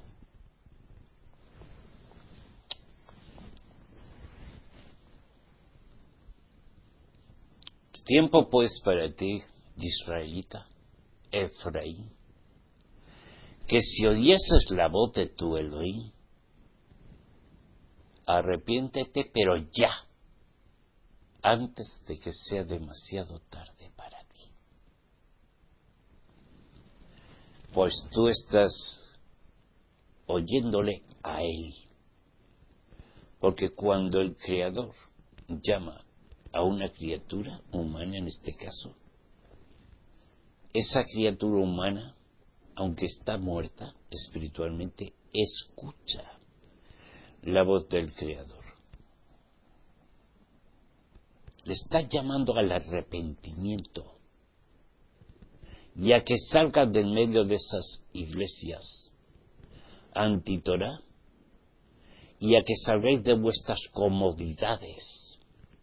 Tiempo pues para ti, israelita, Efraín, que si oyeses la voz de tu Elohim, arrepiéntete, pero ya, antes de que sea demasiado tarde para ti. Pues tú estás oyéndole a Él. Porque cuando el Creador llama a una criatura humana, en este caso, esa criatura humana, aunque está muerta espiritualmente, escucha la voz del Creador. Le está llamando al arrepentimiento y a que salgan de en medio de esas iglesias anti-Torá y a que salgáis de vuestras comodidades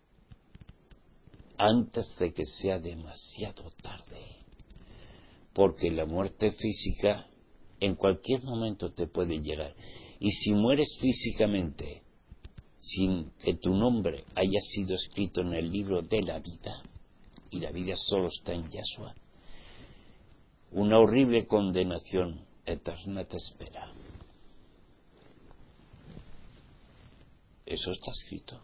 antes de que sea demasiado tarde. Porque la muerte física en cualquier momento te puede llegar. Y si mueres físicamente sin que tu nombre haya sido escrito en el libro de la vida, y la vida solo está en Yahshua, una horrible condenación eterna te espera. Eso está escrito.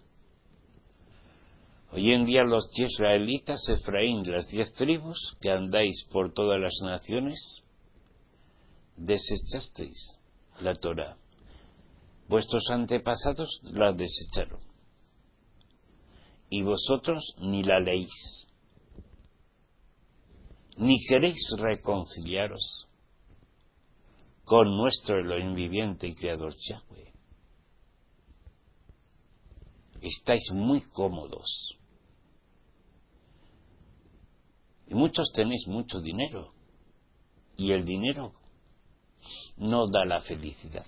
Hoy en día los israelitas, Efraín, las 10 tribus, que andáis por todas las naciones, desechasteis la Torá. Vuestros antepasados la desecharon. Y vosotros ni la leéis. Ni queréis reconciliaros con nuestro Elohim viviente y Creador Yahweh. Estáis muy cómodos. Y muchos tenéis mucho dinero. Y el dinero no da la felicidad.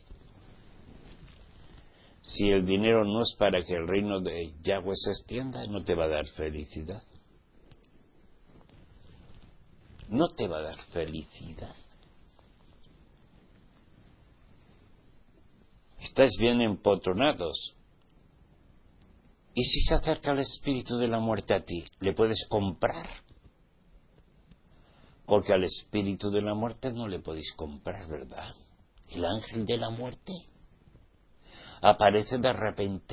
Si el dinero no es para que el reino de Yahweh se extienda, no te va a dar felicidad. No te va a dar felicidad. Estáis bien empotronados. ¿Y si se acerca el espíritu de la muerte a ti? ¿Le puedes comprar? Porque al espíritu de la muerte no le podéis comprar, ¿verdad? El ángel de la muerte aparece de repente.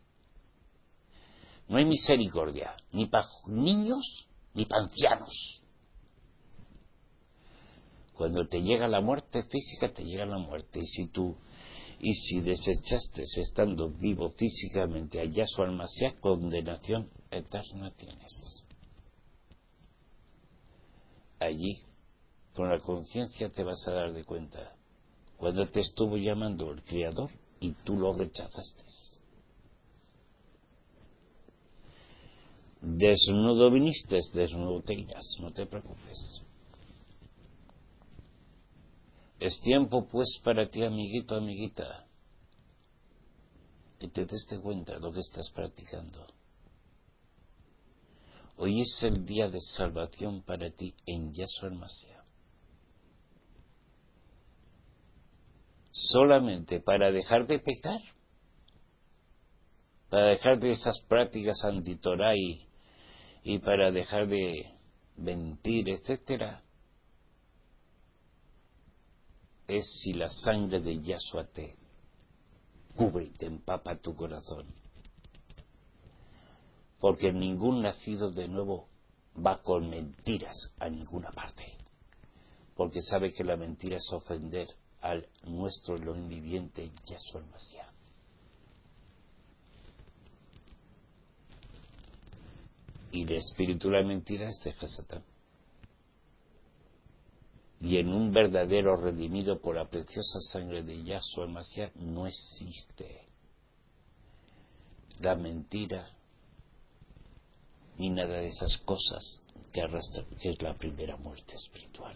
No hay misericordia, ni para niños, ni para ancianos. Cuando te llega la muerte física, te llega la muerte. Y si desechaste estando vivo físicamente a Yahshua al-Mashiach, condenación eterna tienes. Allí, con la conciencia te vas a dar de cuenta cuando te estuvo llamando el Creador y tú lo rechazaste. Desnudo viniste, desnudo te irás, no te preocupes. Es tiempo pues para ti, amiguito, amiguita, que te des de cuenta de lo que estás practicando. Hoy es el día de salvación para ti en Yahshua el-Mashiach. Solamente para dejar de pecar, para dejar de esas prácticas anti-Torá y para dejar de mentir, etcétera, es si la sangre de Yahshua te cubre y te empapa tu corazón. Porque ningún nacido de nuevo va con mentiras a ninguna parte. Porque sabe que la mentira es ofender al nuestro Elohim viviente, Yahshua el-Mashiach. Y el espíritu de la mentira es de Satán. Y en un verdadero redimido por la preciosa sangre de Yahshua el-Mashiach no existe la mentira ni nada de esas cosas que arrastran, que es la primera muerte espiritual.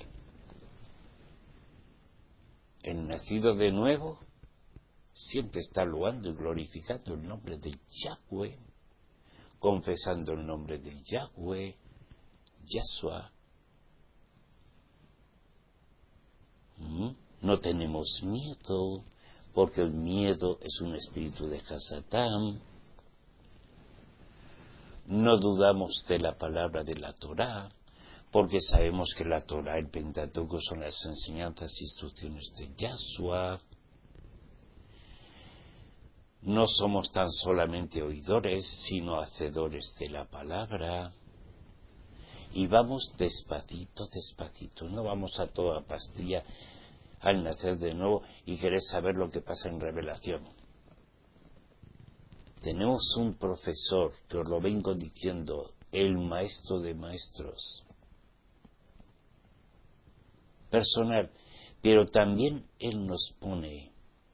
El nacido de nuevo siempre está loando y glorificando el nombre de Yahweh, confesando el nombre de Yahweh, Yahshua. No tenemos miedo, porque el miedo es un espíritu de Hasatán. No dudamos de la palabra de la Torá, porque sabemos que la Torá, el Pentateuco, son las enseñanzas e instrucciones de Yahshua. No somos tan solamente oidores, sino hacedores de la palabra. Y vamos despacito, despacito. No vamos a toda pastilla al nacer de nuevo y querer saber lo que pasa en revelación. Tenemos un profesor, que os lo vengo diciendo, el maestro de maestros, personal, pero también él nos pone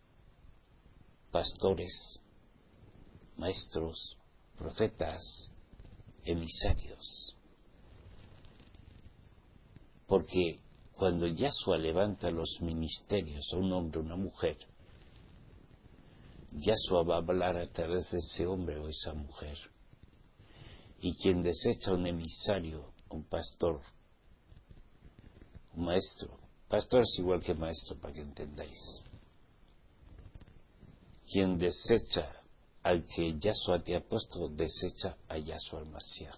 pastores, maestros, profetas, emisarios. Porque cuando Yahshua levanta los ministerios a un hombre o una mujer, Yahshua va a hablar a través de ese hombre o esa mujer. Y quien desecha un emisario, un pastor, un maestro, pastor es igual que maestro para que entendáis. Quien desecha al que Yahshua te ha puesto, desecha a Yahshua el Mashiach.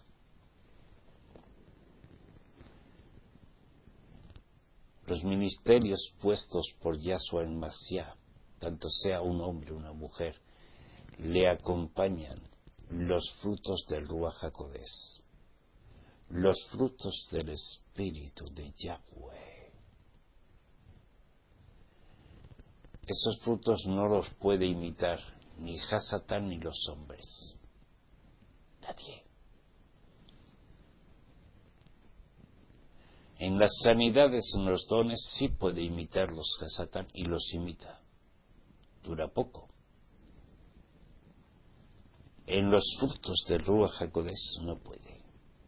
Los ministerios puestos por Yahshua el Mashiach, tanto sea un hombre o una mujer, le acompañan los frutos del Ruach HaKodesh, los frutos del Espíritu de Yahweh. Esos frutos no los puede imitar ni Hasatán ni los hombres. Nadie. En las sanidades, en los dones, sí puede imitar los Hasatán y los imita. Dura poco. En los frutos del Ruach HaKodesh no puede.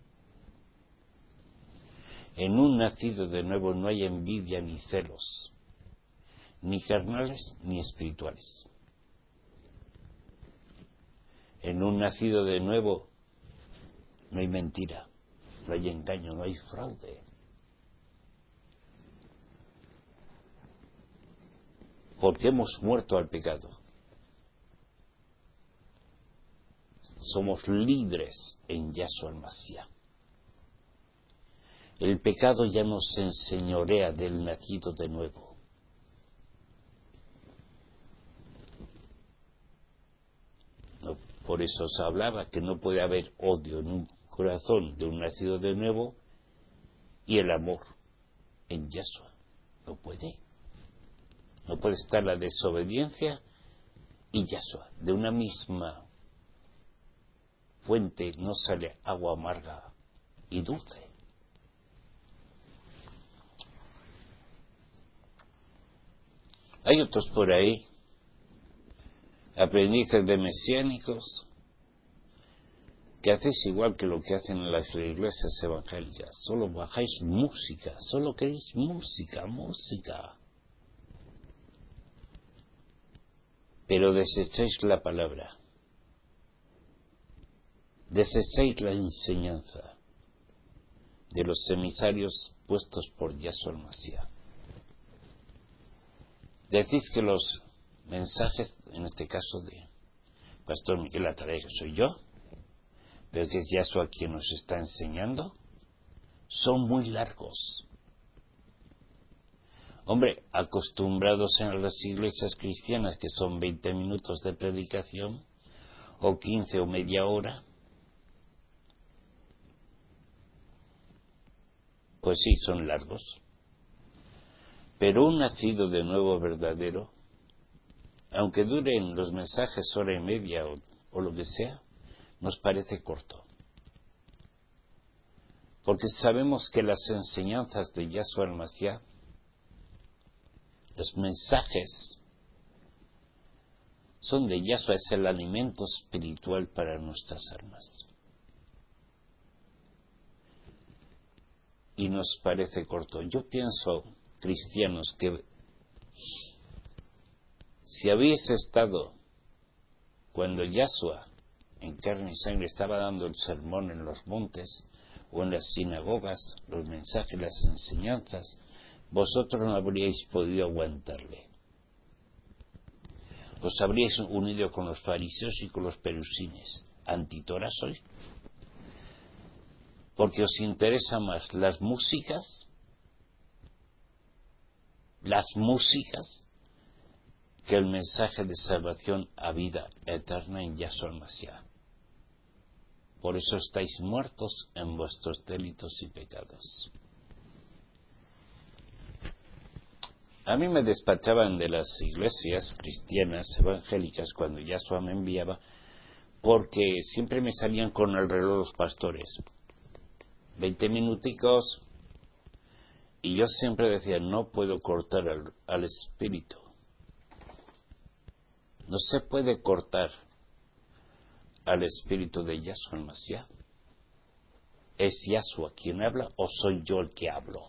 En un nacido de nuevo no hay envidia ni celos, ni carnales ni espirituales. En un nacido de nuevo no hay mentira, no hay engaño, no hay fraude. Porque hemos muerto al pecado. Somos libres en Yahshua el Mashiach. El pecado ya nos enseñorea del nacido de nuevo. No, por eso os hablaba que no puede haber odio en un corazón de un nacido de nuevo y el amor en Yahshua. No puede. No puede estar la desobediencia y Yahshua. De una misma fuente no sale agua amarga y dulce. Hay otros por ahí, aprendices de mesiánicos, que hacéis igual que lo que hacen en las iglesias evangélicas. Solo bajáis música, solo queréis música, música. Pero desecháis la palabra. Desecháis la enseñanza de los emisarios puestos por Yahshua el Mashiach. Decís que los mensajes, en este caso de Pastor Miguel Atalaya, que soy yo, pero que es Yahshua quien nos está enseñando, son muy largos. Hombre, acostumbrados en las iglesias cristianas que son 20 minutos de predicación, o 15 o media hora, pues sí, son largos. Pero un nacido de nuevo verdadero, aunque duren los mensajes hora y media o lo que sea, nos parece corto. Porque sabemos que las enseñanzas de Yahshua el Mashiach, los mensajes, son de Yahshua, es el alimento espiritual para nuestras almas. Y nos parece corto. Yo pienso, cristianos, que si habéis estado cuando Yahshua en carne y sangre estaba dando el sermón en los montes o en las sinagogas, los mensajes, las enseñanzas, vosotros no habríais podido aguantarle. Os habríais unido con los fariseos y con los perusines. ¿Antitorá sois? Porque os interesa más las músicas que el mensaje de salvación a vida eterna en Yahshua Mashiach. Por eso estáis muertos en vuestros delitos y pecados. A mí me despachaban de las iglesias cristianas evangélicas cuando Yahshua me enviaba, porque siempre me salían con el reloj los pastores. 20 minuticos, y yo siempre decía, no puedo cortar al espíritu. No se puede cortar al espíritu de Yahshua Mashiach. ¿Es Yahshua quien habla o soy yo el que hablo?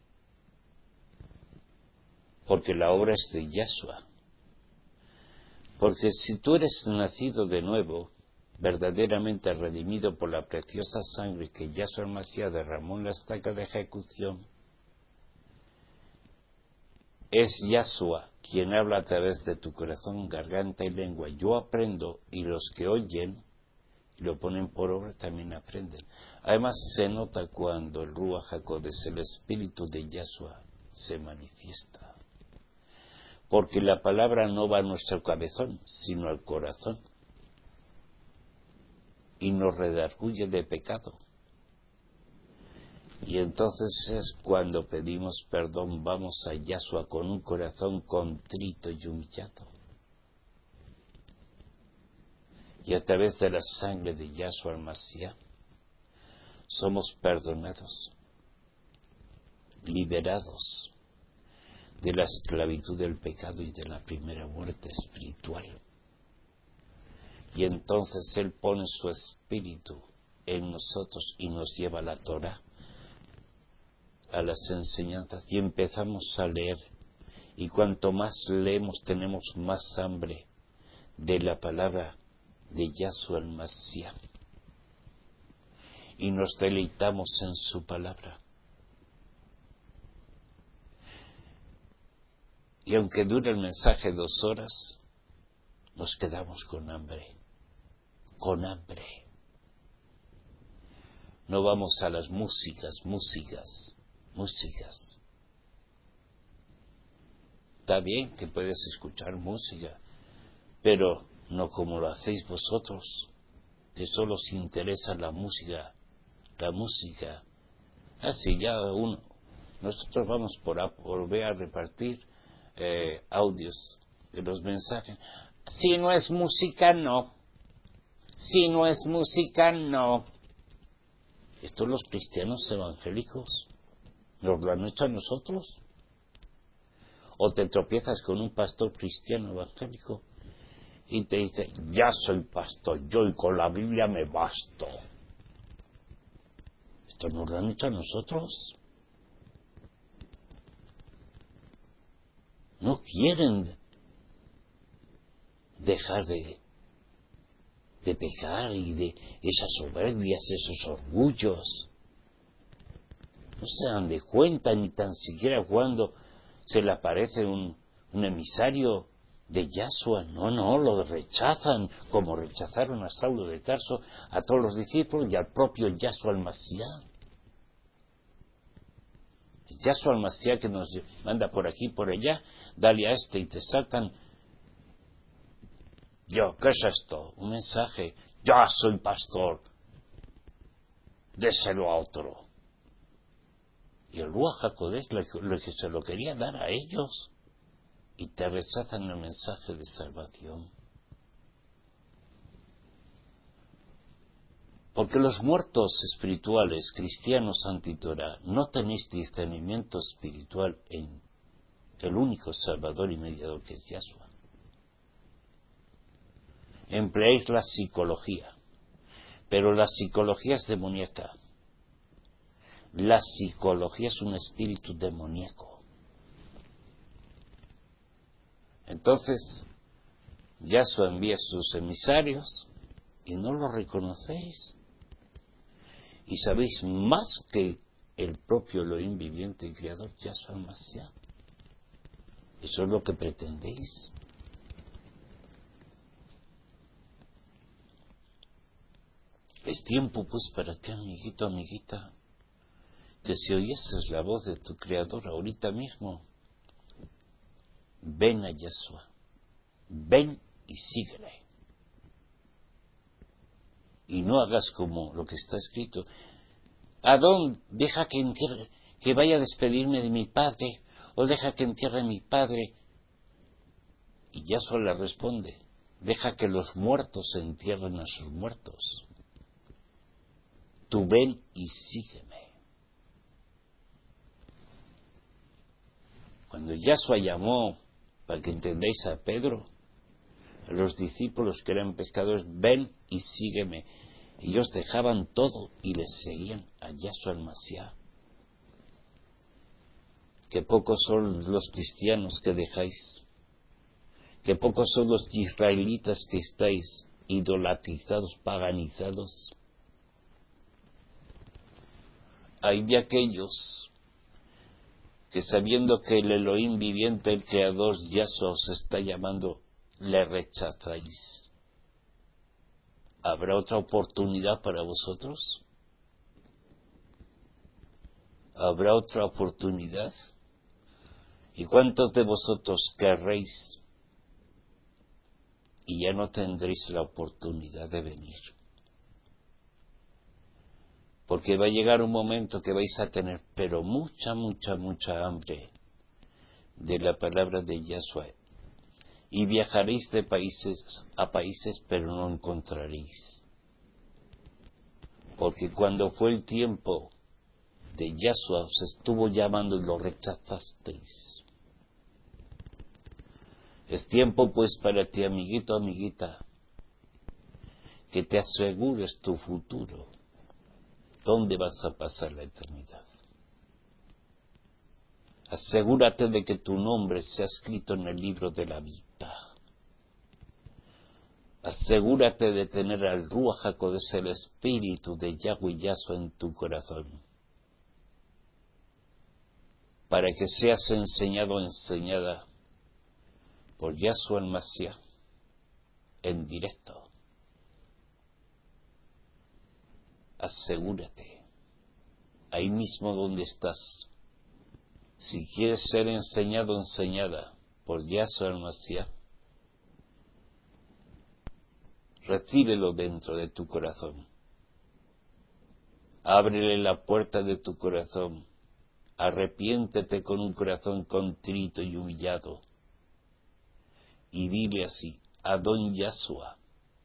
Porque la obra es de Yahshua. Porque si tú eres nacido de nuevo, verdaderamente redimido por la preciosa sangre que Yahshua Mashiach derramó en la estaca de ejecución, es Yahshua quien habla a través de tu corazón, garganta y lengua. Yo aprendo y los que oyen y lo ponen por obra también aprenden. Además se nota cuando el Ruach HaKodesh, el espíritu de Yahshua, se manifiesta. Porque la palabra no va a nuestro cabezón, sino al corazón. Y nos redarguye de pecado. Y entonces es cuando pedimos perdón, vamos a Yahshua con un corazón contrito y humillado. Y a través de la sangre de Yahshua Mashiach somos perdonados, liberados de la esclavitud del pecado y de la primera muerte espiritual. Y entonces Él pone su espíritu en nosotros y nos lleva a la Torah, a las enseñanzas, y empezamos a leer. Y cuanto más leemos, tenemos más hambre de la palabra de Yahshua el Mashiach. Y nos deleitamos en su palabra. Y aunque dure el mensaje 2 horas, nos quedamos con hambre. Con hambre. No vamos a las músicas. Está bien que puedes escuchar música, pero no como lo hacéis vosotros, que solo os interesa la música. Así ya nosotros vamos por volver a repartir audios de los mensajes. Si no es música, no. Si no es música, no. Esto los cristianos evangélicos nos lo han hecho a nosotros. O te tropiezas con un pastor cristiano evangélico y te dice, ya soy pastor, yo y con la Biblia me basto. Esto nos lo han hecho a nosotros. No quieren dejar de pecar y de esas soberbias, esos orgullos. No se dan de cuenta ni tan siquiera cuando se le aparece un emisario de Yahshua. No, lo rechazan, como rechazaron a Saulo de Tarso, a todos los discípulos y al propio Yahshua el Mashiach. Yahshua el Mashiach que nos manda por aquí y por allá, dale a este y te saltan. ¿Qué es esto? Un mensaje. Ya soy pastor. Déselo a otro. Y el Ruach HaKodesh lo que se lo quería dar a ellos. Y te rechazan el mensaje de salvación. Porque los muertos espirituales, cristianos anti-Torah, no tenéis discernimiento espiritual en el único Salvador y mediador que es Yahshua. Empleáis la psicología, pero la psicología es demoníaca. La psicología es un espíritu demoníaco. Entonces, Yahshua envía sus emisarios y no los reconocéis. Y sabéis más que el propio Elohim viviente y creador, Yahshua Mashiach. Eso es lo que pretendéis. Es tiempo pues para ti, amiguito, amiguita, que si oyeses la voz de tu Creador ahorita mismo, ven a Yahshua, ven y síguele. Y no hagas como lo que está escrito. Adón, deja que vaya a despedirme de mi padre, o deja que entierre a mi padre. Y Yahshua le responde, deja que los muertos entierren a sus muertos. Tú ven y sígueme. Cuando Yahshua llamó, para que entendáis a Pedro, a los discípulos que eran pescadores, ven y sígueme. Ellos dejaban todo y les seguían a Yahshua el Mashiach. Qué pocos son los cristianos que dejáis. Qué pocos son los israelitas que estáis idolatrizados, paganizados. Hay de aquellos que sabiendo que el Elohim viviente, el Creador, Yahshua os está llamando, le rechazáis. ¿Habrá otra oportunidad para vosotros? ¿Habrá otra oportunidad? ¿Y cuántos de vosotros querréis y ya no tendréis la oportunidad de venir? Porque va a llegar un momento que vais a tener, pero mucha hambre de la palabra de Yahshua. Y viajaréis de países a países, pero no encontraréis. Porque cuando fue el tiempo de Yahshua os estuvo llamando y lo rechazasteis. Es tiempo pues para ti, amiguito, amiguita, que te asegures tu futuro. ¿Dónde vas a pasar la eternidad? Asegúrate de que tu nombre sea escrito en el libro de la vida. Asegúrate de tener al Ruach HaKodesh, el espíritu de Yahweh Yahshua en tu corazón, para que seas enseñado o enseñada por Yahshua el Mashiach en directo. Asegúrate, ahí mismo donde estás, si quieres ser enseñado o enseñada por Yahshua el Mashiach, recíbelo dentro de tu corazón. Ábrele la puerta de tu corazón. Arrepiéntete con un corazón contrito y humillado. Y dile así, Adón Yahshua,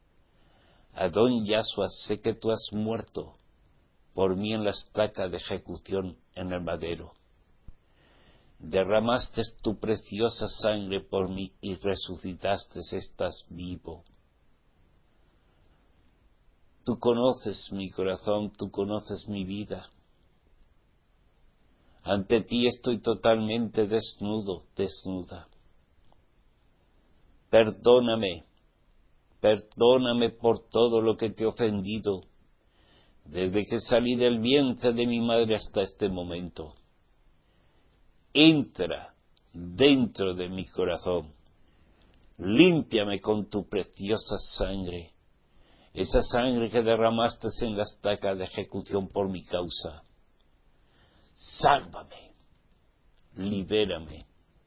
sé que tú has muerto por mí en la estaca de ejecución en el madero. Derramaste tu preciosa sangre por mí y resucitaste, estás vivo. Tú conoces mi corazón, tú conoces mi vida. Ante ti estoy totalmente desnudo, desnuda. Perdóname por todo lo que te he ofendido, desde que salí del vientre de mi madre hasta este momento. Entra dentro de mi corazón, límpiame con tu preciosa sangre, esa sangre que derramaste en la estaca de ejecución por mi causa. Sálvame, libérame.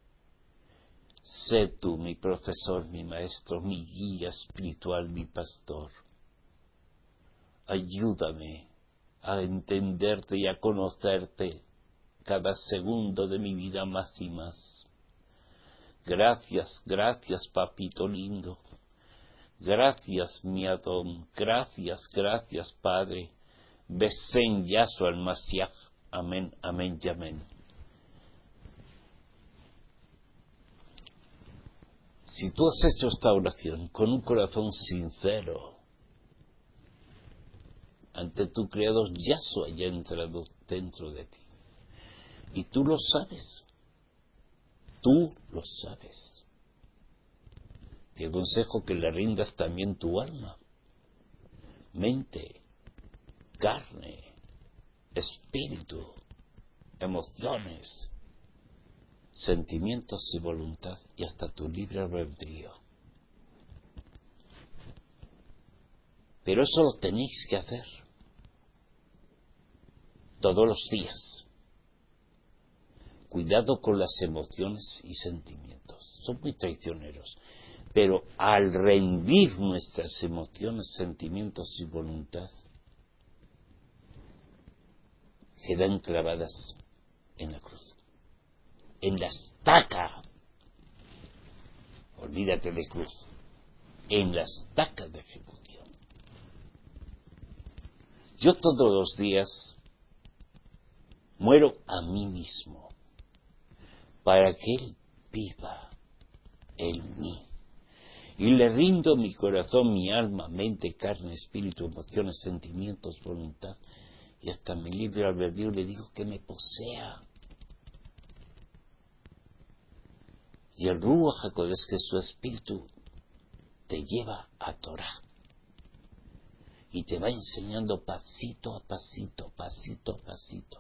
Sé tú mi profesor, mi maestro, mi guía espiritual, mi pastor. Ayúdame a entenderte y a conocerte cada segundo de mi vida más y más. Gracias, papito lindo. Gracias, mi Adón. Gracias, Padre. Besen Yahshua al Mashiach. Amén, amén y amén. Si tú has hecho esta oración con un corazón sincero, ante tu Creador, Yahshua ya ha entrado dentro de ti. Y tú lo sabes. Tú lo sabes. Te aconsejo que le rindas también tu alma, mente, carne, espíritu, emociones, sentimientos y voluntad, y hasta tu libre albedrío. Pero eso lo tenéis que hacer todos los días. Cuidado con las emociones y sentimientos. Son muy traicioneros. Pero al rendir nuestras emociones, sentimientos y voluntad, quedan clavadas en la cruz, en la estaca. Olvídate de cruz, en la estaca de ejecución. Yo todos los días muero a mí mismo para que Él viva en mí. Y le rindo mi corazón, mi alma, mente, carne, espíritu, emociones, sentimientos, voluntad, y hasta mi libre albedrío le digo que me posea. Y el Ruach HaKodesh, que es su espíritu, te lleva a Torah. Y te va enseñando pasito a pasito, pasito a pasito.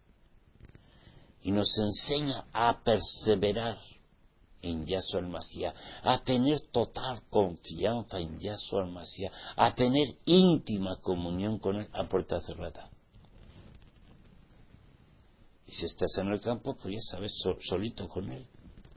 Y nos enseña a perseverar en Yahshua el-Mashiach, a tener total confianza en Yahshua el-Mashiach, a tener íntima comunión con Él a puerta cerrada. Y si estás en el campo, pues ya sabes, solito con Él.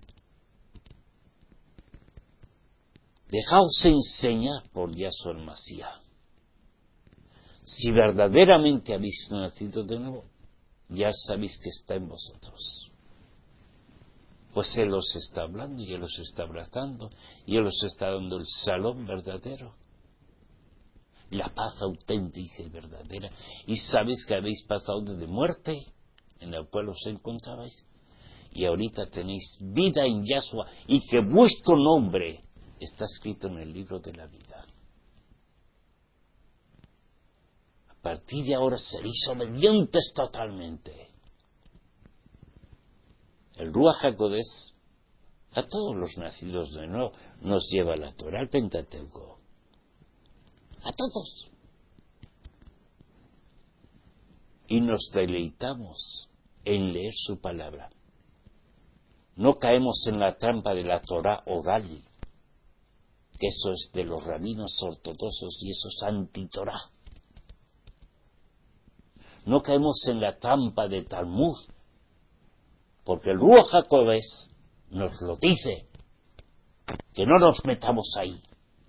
Dejaos enseñar por Yahshua el-Mashiach. Si verdaderamente habéis nacido de nuevo, ya sabéis que está en vosotros. Pues Él os está hablando y Él os está abrazando y Él os está dando el salón verdadero, la paz auténtica y verdadera. Y sabéis que habéis pasado de muerte, en la cual os encontrabais, y ahorita tenéis vida en Yahshua y que vuestro nombre está escrito en el libro de la vida. A partir de ahora seréis obedientes totalmente. El Ruach HaKodesh a todos los nacidos de nuevo nos lleva a la Torah, al Pentateuco. A todos. Y nos deleitamos en leer su palabra. No caemos en la trampa de la Torah oral, que eso es de los rabinos ortodoxos y eso es anti-Torah. No caemos en la trampa de Talmud, porque el Ruach HaKodesh nos lo dice, que no nos metamos ahí,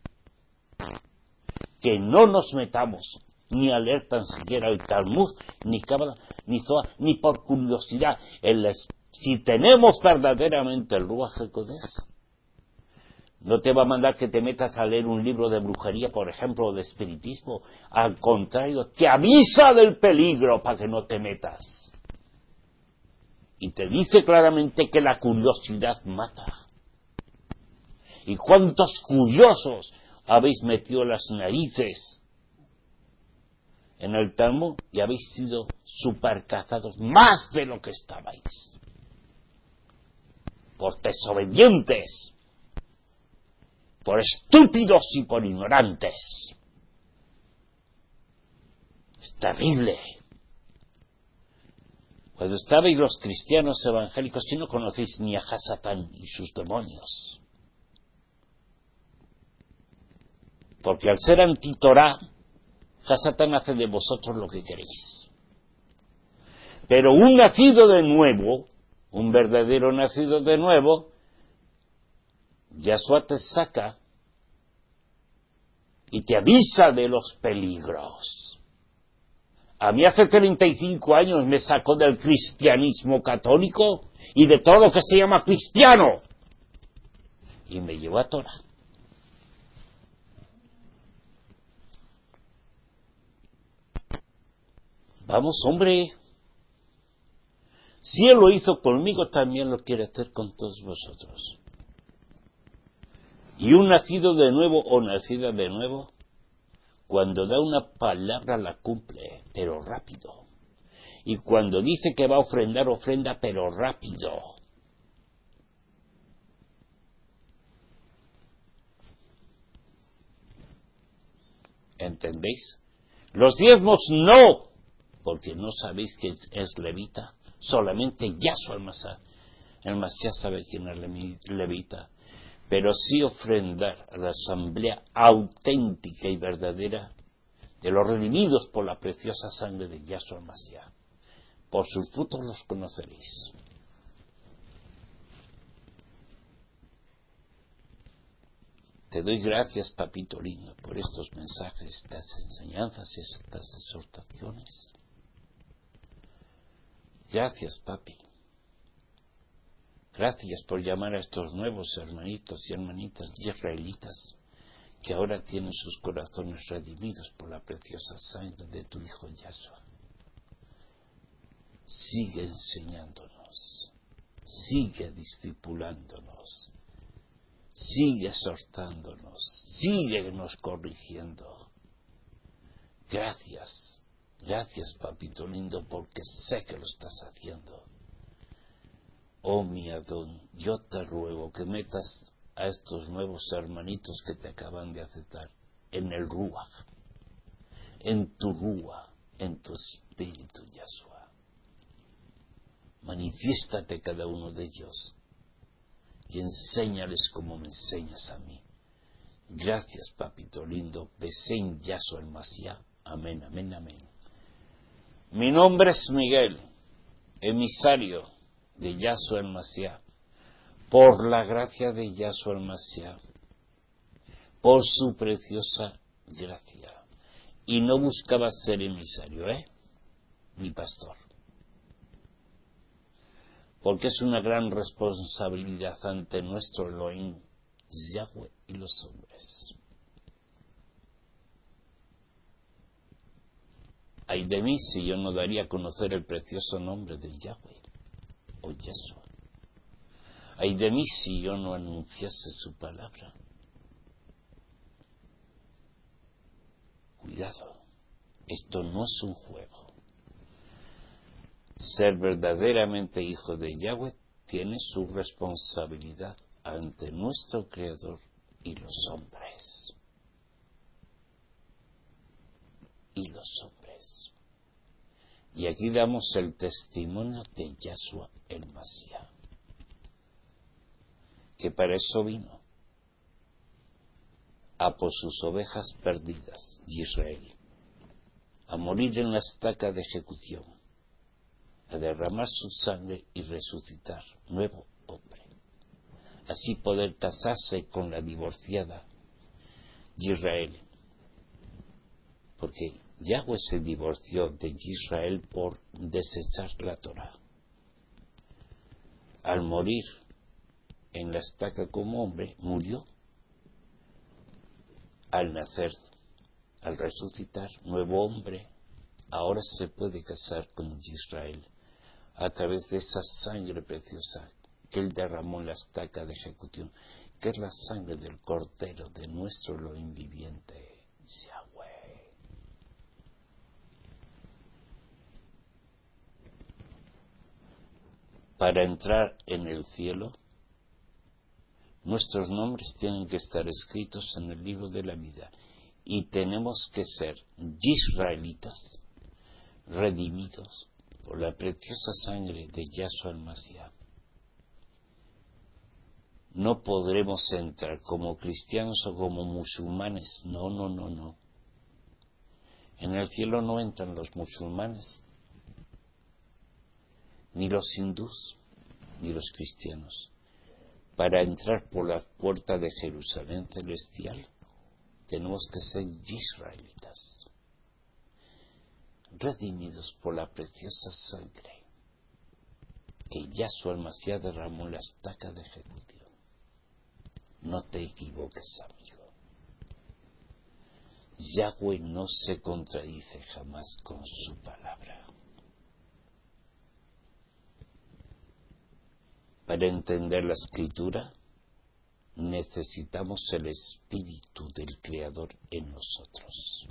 que no nos metamos ni a leer tan siquiera el Talmud, ni Cábala, ni Zohar, ni por curiosidad. Si tenemos verdaderamente el Ruach HaKodesh, no te va a mandar que te metas a leer un libro de brujería, por ejemplo, o de espiritismo. Al contrario, te avisa del peligro para que no te metas. Y te dice claramente que la curiosidad mata. ¿Y cuántos curiosos habéis metido las narices en el Talmud y habéis sido supercazados más de lo que estabais? Por desobedientes, por estúpidos y por ignorantes. Es terrible. Cuando estabais los cristianos evangélicos, si no conocéis ni a Hasatán y sus demonios. Porque al ser anti-Torah, Hasatán hace de vosotros lo que queréis. Pero un nacido de nuevo, un verdadero nacido de nuevo, Yahshua te saca y te avisa de los peligros. A mí hace 35 años me sacó del cristianismo católico y de todo lo que se llama cristiano. Y me llevó a Torah. Vamos, hombre. Si Él lo hizo conmigo, también lo quiere hacer con todos vosotros. Y un nacido de nuevo o nacida de nuevo, cuando da una palabra la cumple, pero rápido. Y cuando dice que va a ofrendar, ofrenda, pero rápido. ¿Entendéis? Los diezmos no, porque no sabéis que es levita. Solamente Yahshua el Mashiach sabe quién es levita. Pero sí ofrendar a la asamblea auténtica y verdadera de los redimidos por la preciosa sangre de Yahshua el Mashiach. Por sus frutos los conoceréis. Te doy gracias, papito lindo, por estos mensajes, estas enseñanzas y estas exhortaciones. Gracias, papi. Gracias por llamar a estos nuevos hermanitos y hermanitas israelitas que ahora tienen sus corazones redimidos por la preciosa sangre de tu Hijo Yahshua. Sigue enseñándonos, sigue discipulándonos, sigue exhortándonos, síguenos corrigiendo. Gracias, gracias, papito lindo, porque sé que lo estás haciendo. Oh mi Adón, yo te ruego que metas a estos nuevos hermanitos que te acaban de aceptar en el Ruach, en tu Ruach, en tu espíritu, Yahshua. Manifiéstate cada uno de ellos y enséñales como me enseñas a mí. Gracias, papito lindo. Besén Yahshua el Mashiach. Amén, amén, amén. Mi nombre es Miguel, emisario de Yahshua el Mashiach. Por la gracia de Yahshua el Mashiach, por su preciosa gracia. Y no buscaba ser emisario, ni pastor. Porque es una gran responsabilidad ante nuestro Elohim, Yahweh y los hombres. Ay de mí si yo no daría a conocer el precioso nombre de Yahweh o Yahshua. Ay de mí si yo no anunciase su palabra. Cuidado, esto no es un juego. Ser verdaderamente hijo de Yahweh tiene su responsabilidad ante nuestro Creador y los hombres. Y los hombres. Y aquí damos el testimonio de Yahshua el Mashiach, que para eso vino, a por sus ovejas perdidas, Israel, a morir en la estaca de ejecución, a derramar su sangre y resucitar, nuevo hombre, así poder casarse con la divorciada Israel, porque Yahweh se divorció de Israel por desechar la Torá. Al morir en la estaca como hombre, murió. Al nacer, al resucitar, nuevo hombre, ahora se puede casar con Israel a través de esa sangre preciosa que él derramó en la estaca de ejecución, que es la sangre del Cordero de nuestro Elohim viviente, Yahweh. Para entrar en el cielo, nuestros nombres tienen que estar escritos en el libro de la vida y tenemos que ser israelitas, redimidos por la preciosa sangre de Yahshua el Mashiach. No podremos entrar como cristianos o como musulmanes. No, no, no, no. En el cielo no entran los musulmanes, ni los hindús, ni los cristianos. Para entrar por la puerta de Jerusalén celestial, tenemos que ser israelitas, redimidos por la preciosa sangre que Yahshua el Mashiach derramó en la estaca de ejecución. No te equivoques, amigo. Yahweh no se contradice jamás con su palabra. Para entender la Escritura, necesitamos el Espíritu del Creador en nosotros.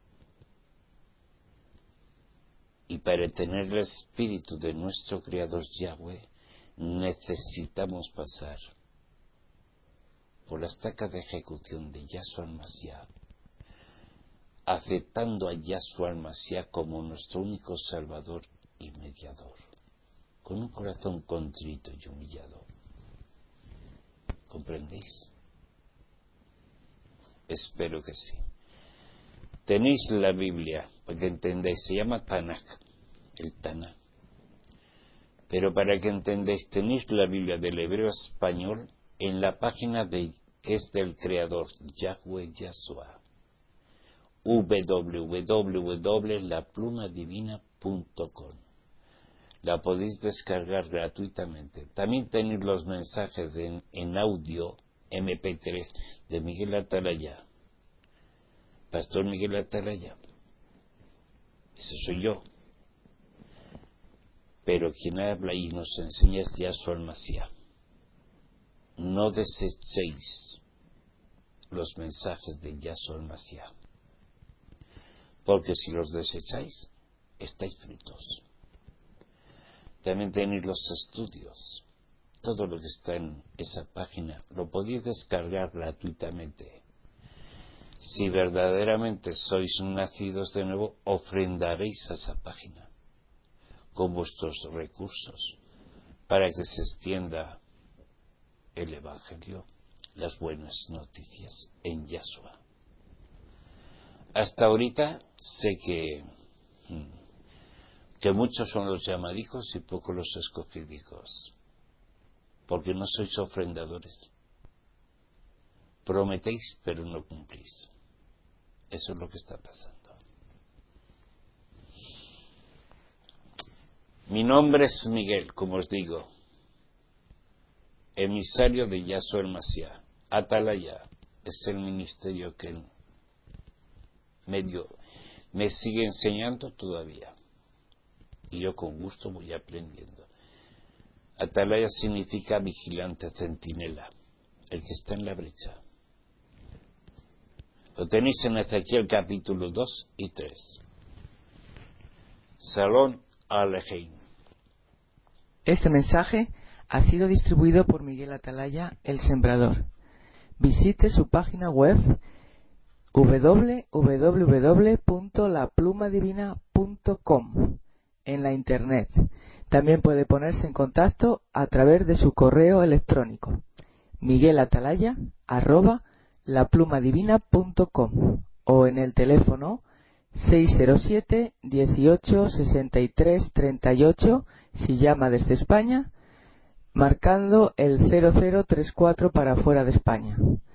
Y para tener el Espíritu de nuestro Creador Yahweh, necesitamos pasar por la estaca de ejecución de Yahshua el Mashiach, aceptando a Yahshua el Mashiach como nuestro único Salvador y mediador, con un corazón contrito y humillado. ¿Comprendéis? Espero que sí. Tenéis la Biblia, para que entendáis, se llama Tanakh, el Tanakh. Pero para que entendáis, tenéis la Biblia del hebreo español en la página de que es del creador Yahweh Yahshua. www.laplumadivina.com. La podéis descargar gratuitamente. También tenéis los mensajes en audio MP3 de Miguel Atalaya, Pastor Miguel Atalaya. Ese soy yo. Pero quien habla y nos enseña es Yahshua el Mashiach. No desechéis los mensajes de Yahshua el Mashiach, porque si los desecháis, estáis fritos. También tenéis los estudios. Todo lo que está en esa página lo podéis descargar gratuitamente. Si verdaderamente sois nacidos de nuevo, ofrendaréis a esa página con vuestros recursos para que se extienda el Evangelio, las buenas noticias en Yahshua. Hasta ahorita sé que muchos son los llamadicos y pocos los escogidicos, porque no sois ofrendadores. Prometéis, pero no cumplís. Eso es lo que está pasando. Mi nombre es Miguel, como os digo, emisario de Yahshua el Mashiach. Atalaya es el ministerio que me sigue enseñando todavía. Y yo con gusto voy aprendiendo. Atalaya significa vigilante, centinela, el que está en la brecha. Lo tenéis en Ezequiel capítulo 2 y 3. Salón Alejein. Este mensaje ha sido distribuido por Miguel Atalaya, el Sembrador. Visite su página web www.laplumadivina.com en la internet. También puede ponerse en contacto a través de su correo electrónico miguelatalaya@laplumadivina.com o en el teléfono 607 18 63 38 si llama desde España, marcando el 0034 para fuera de España.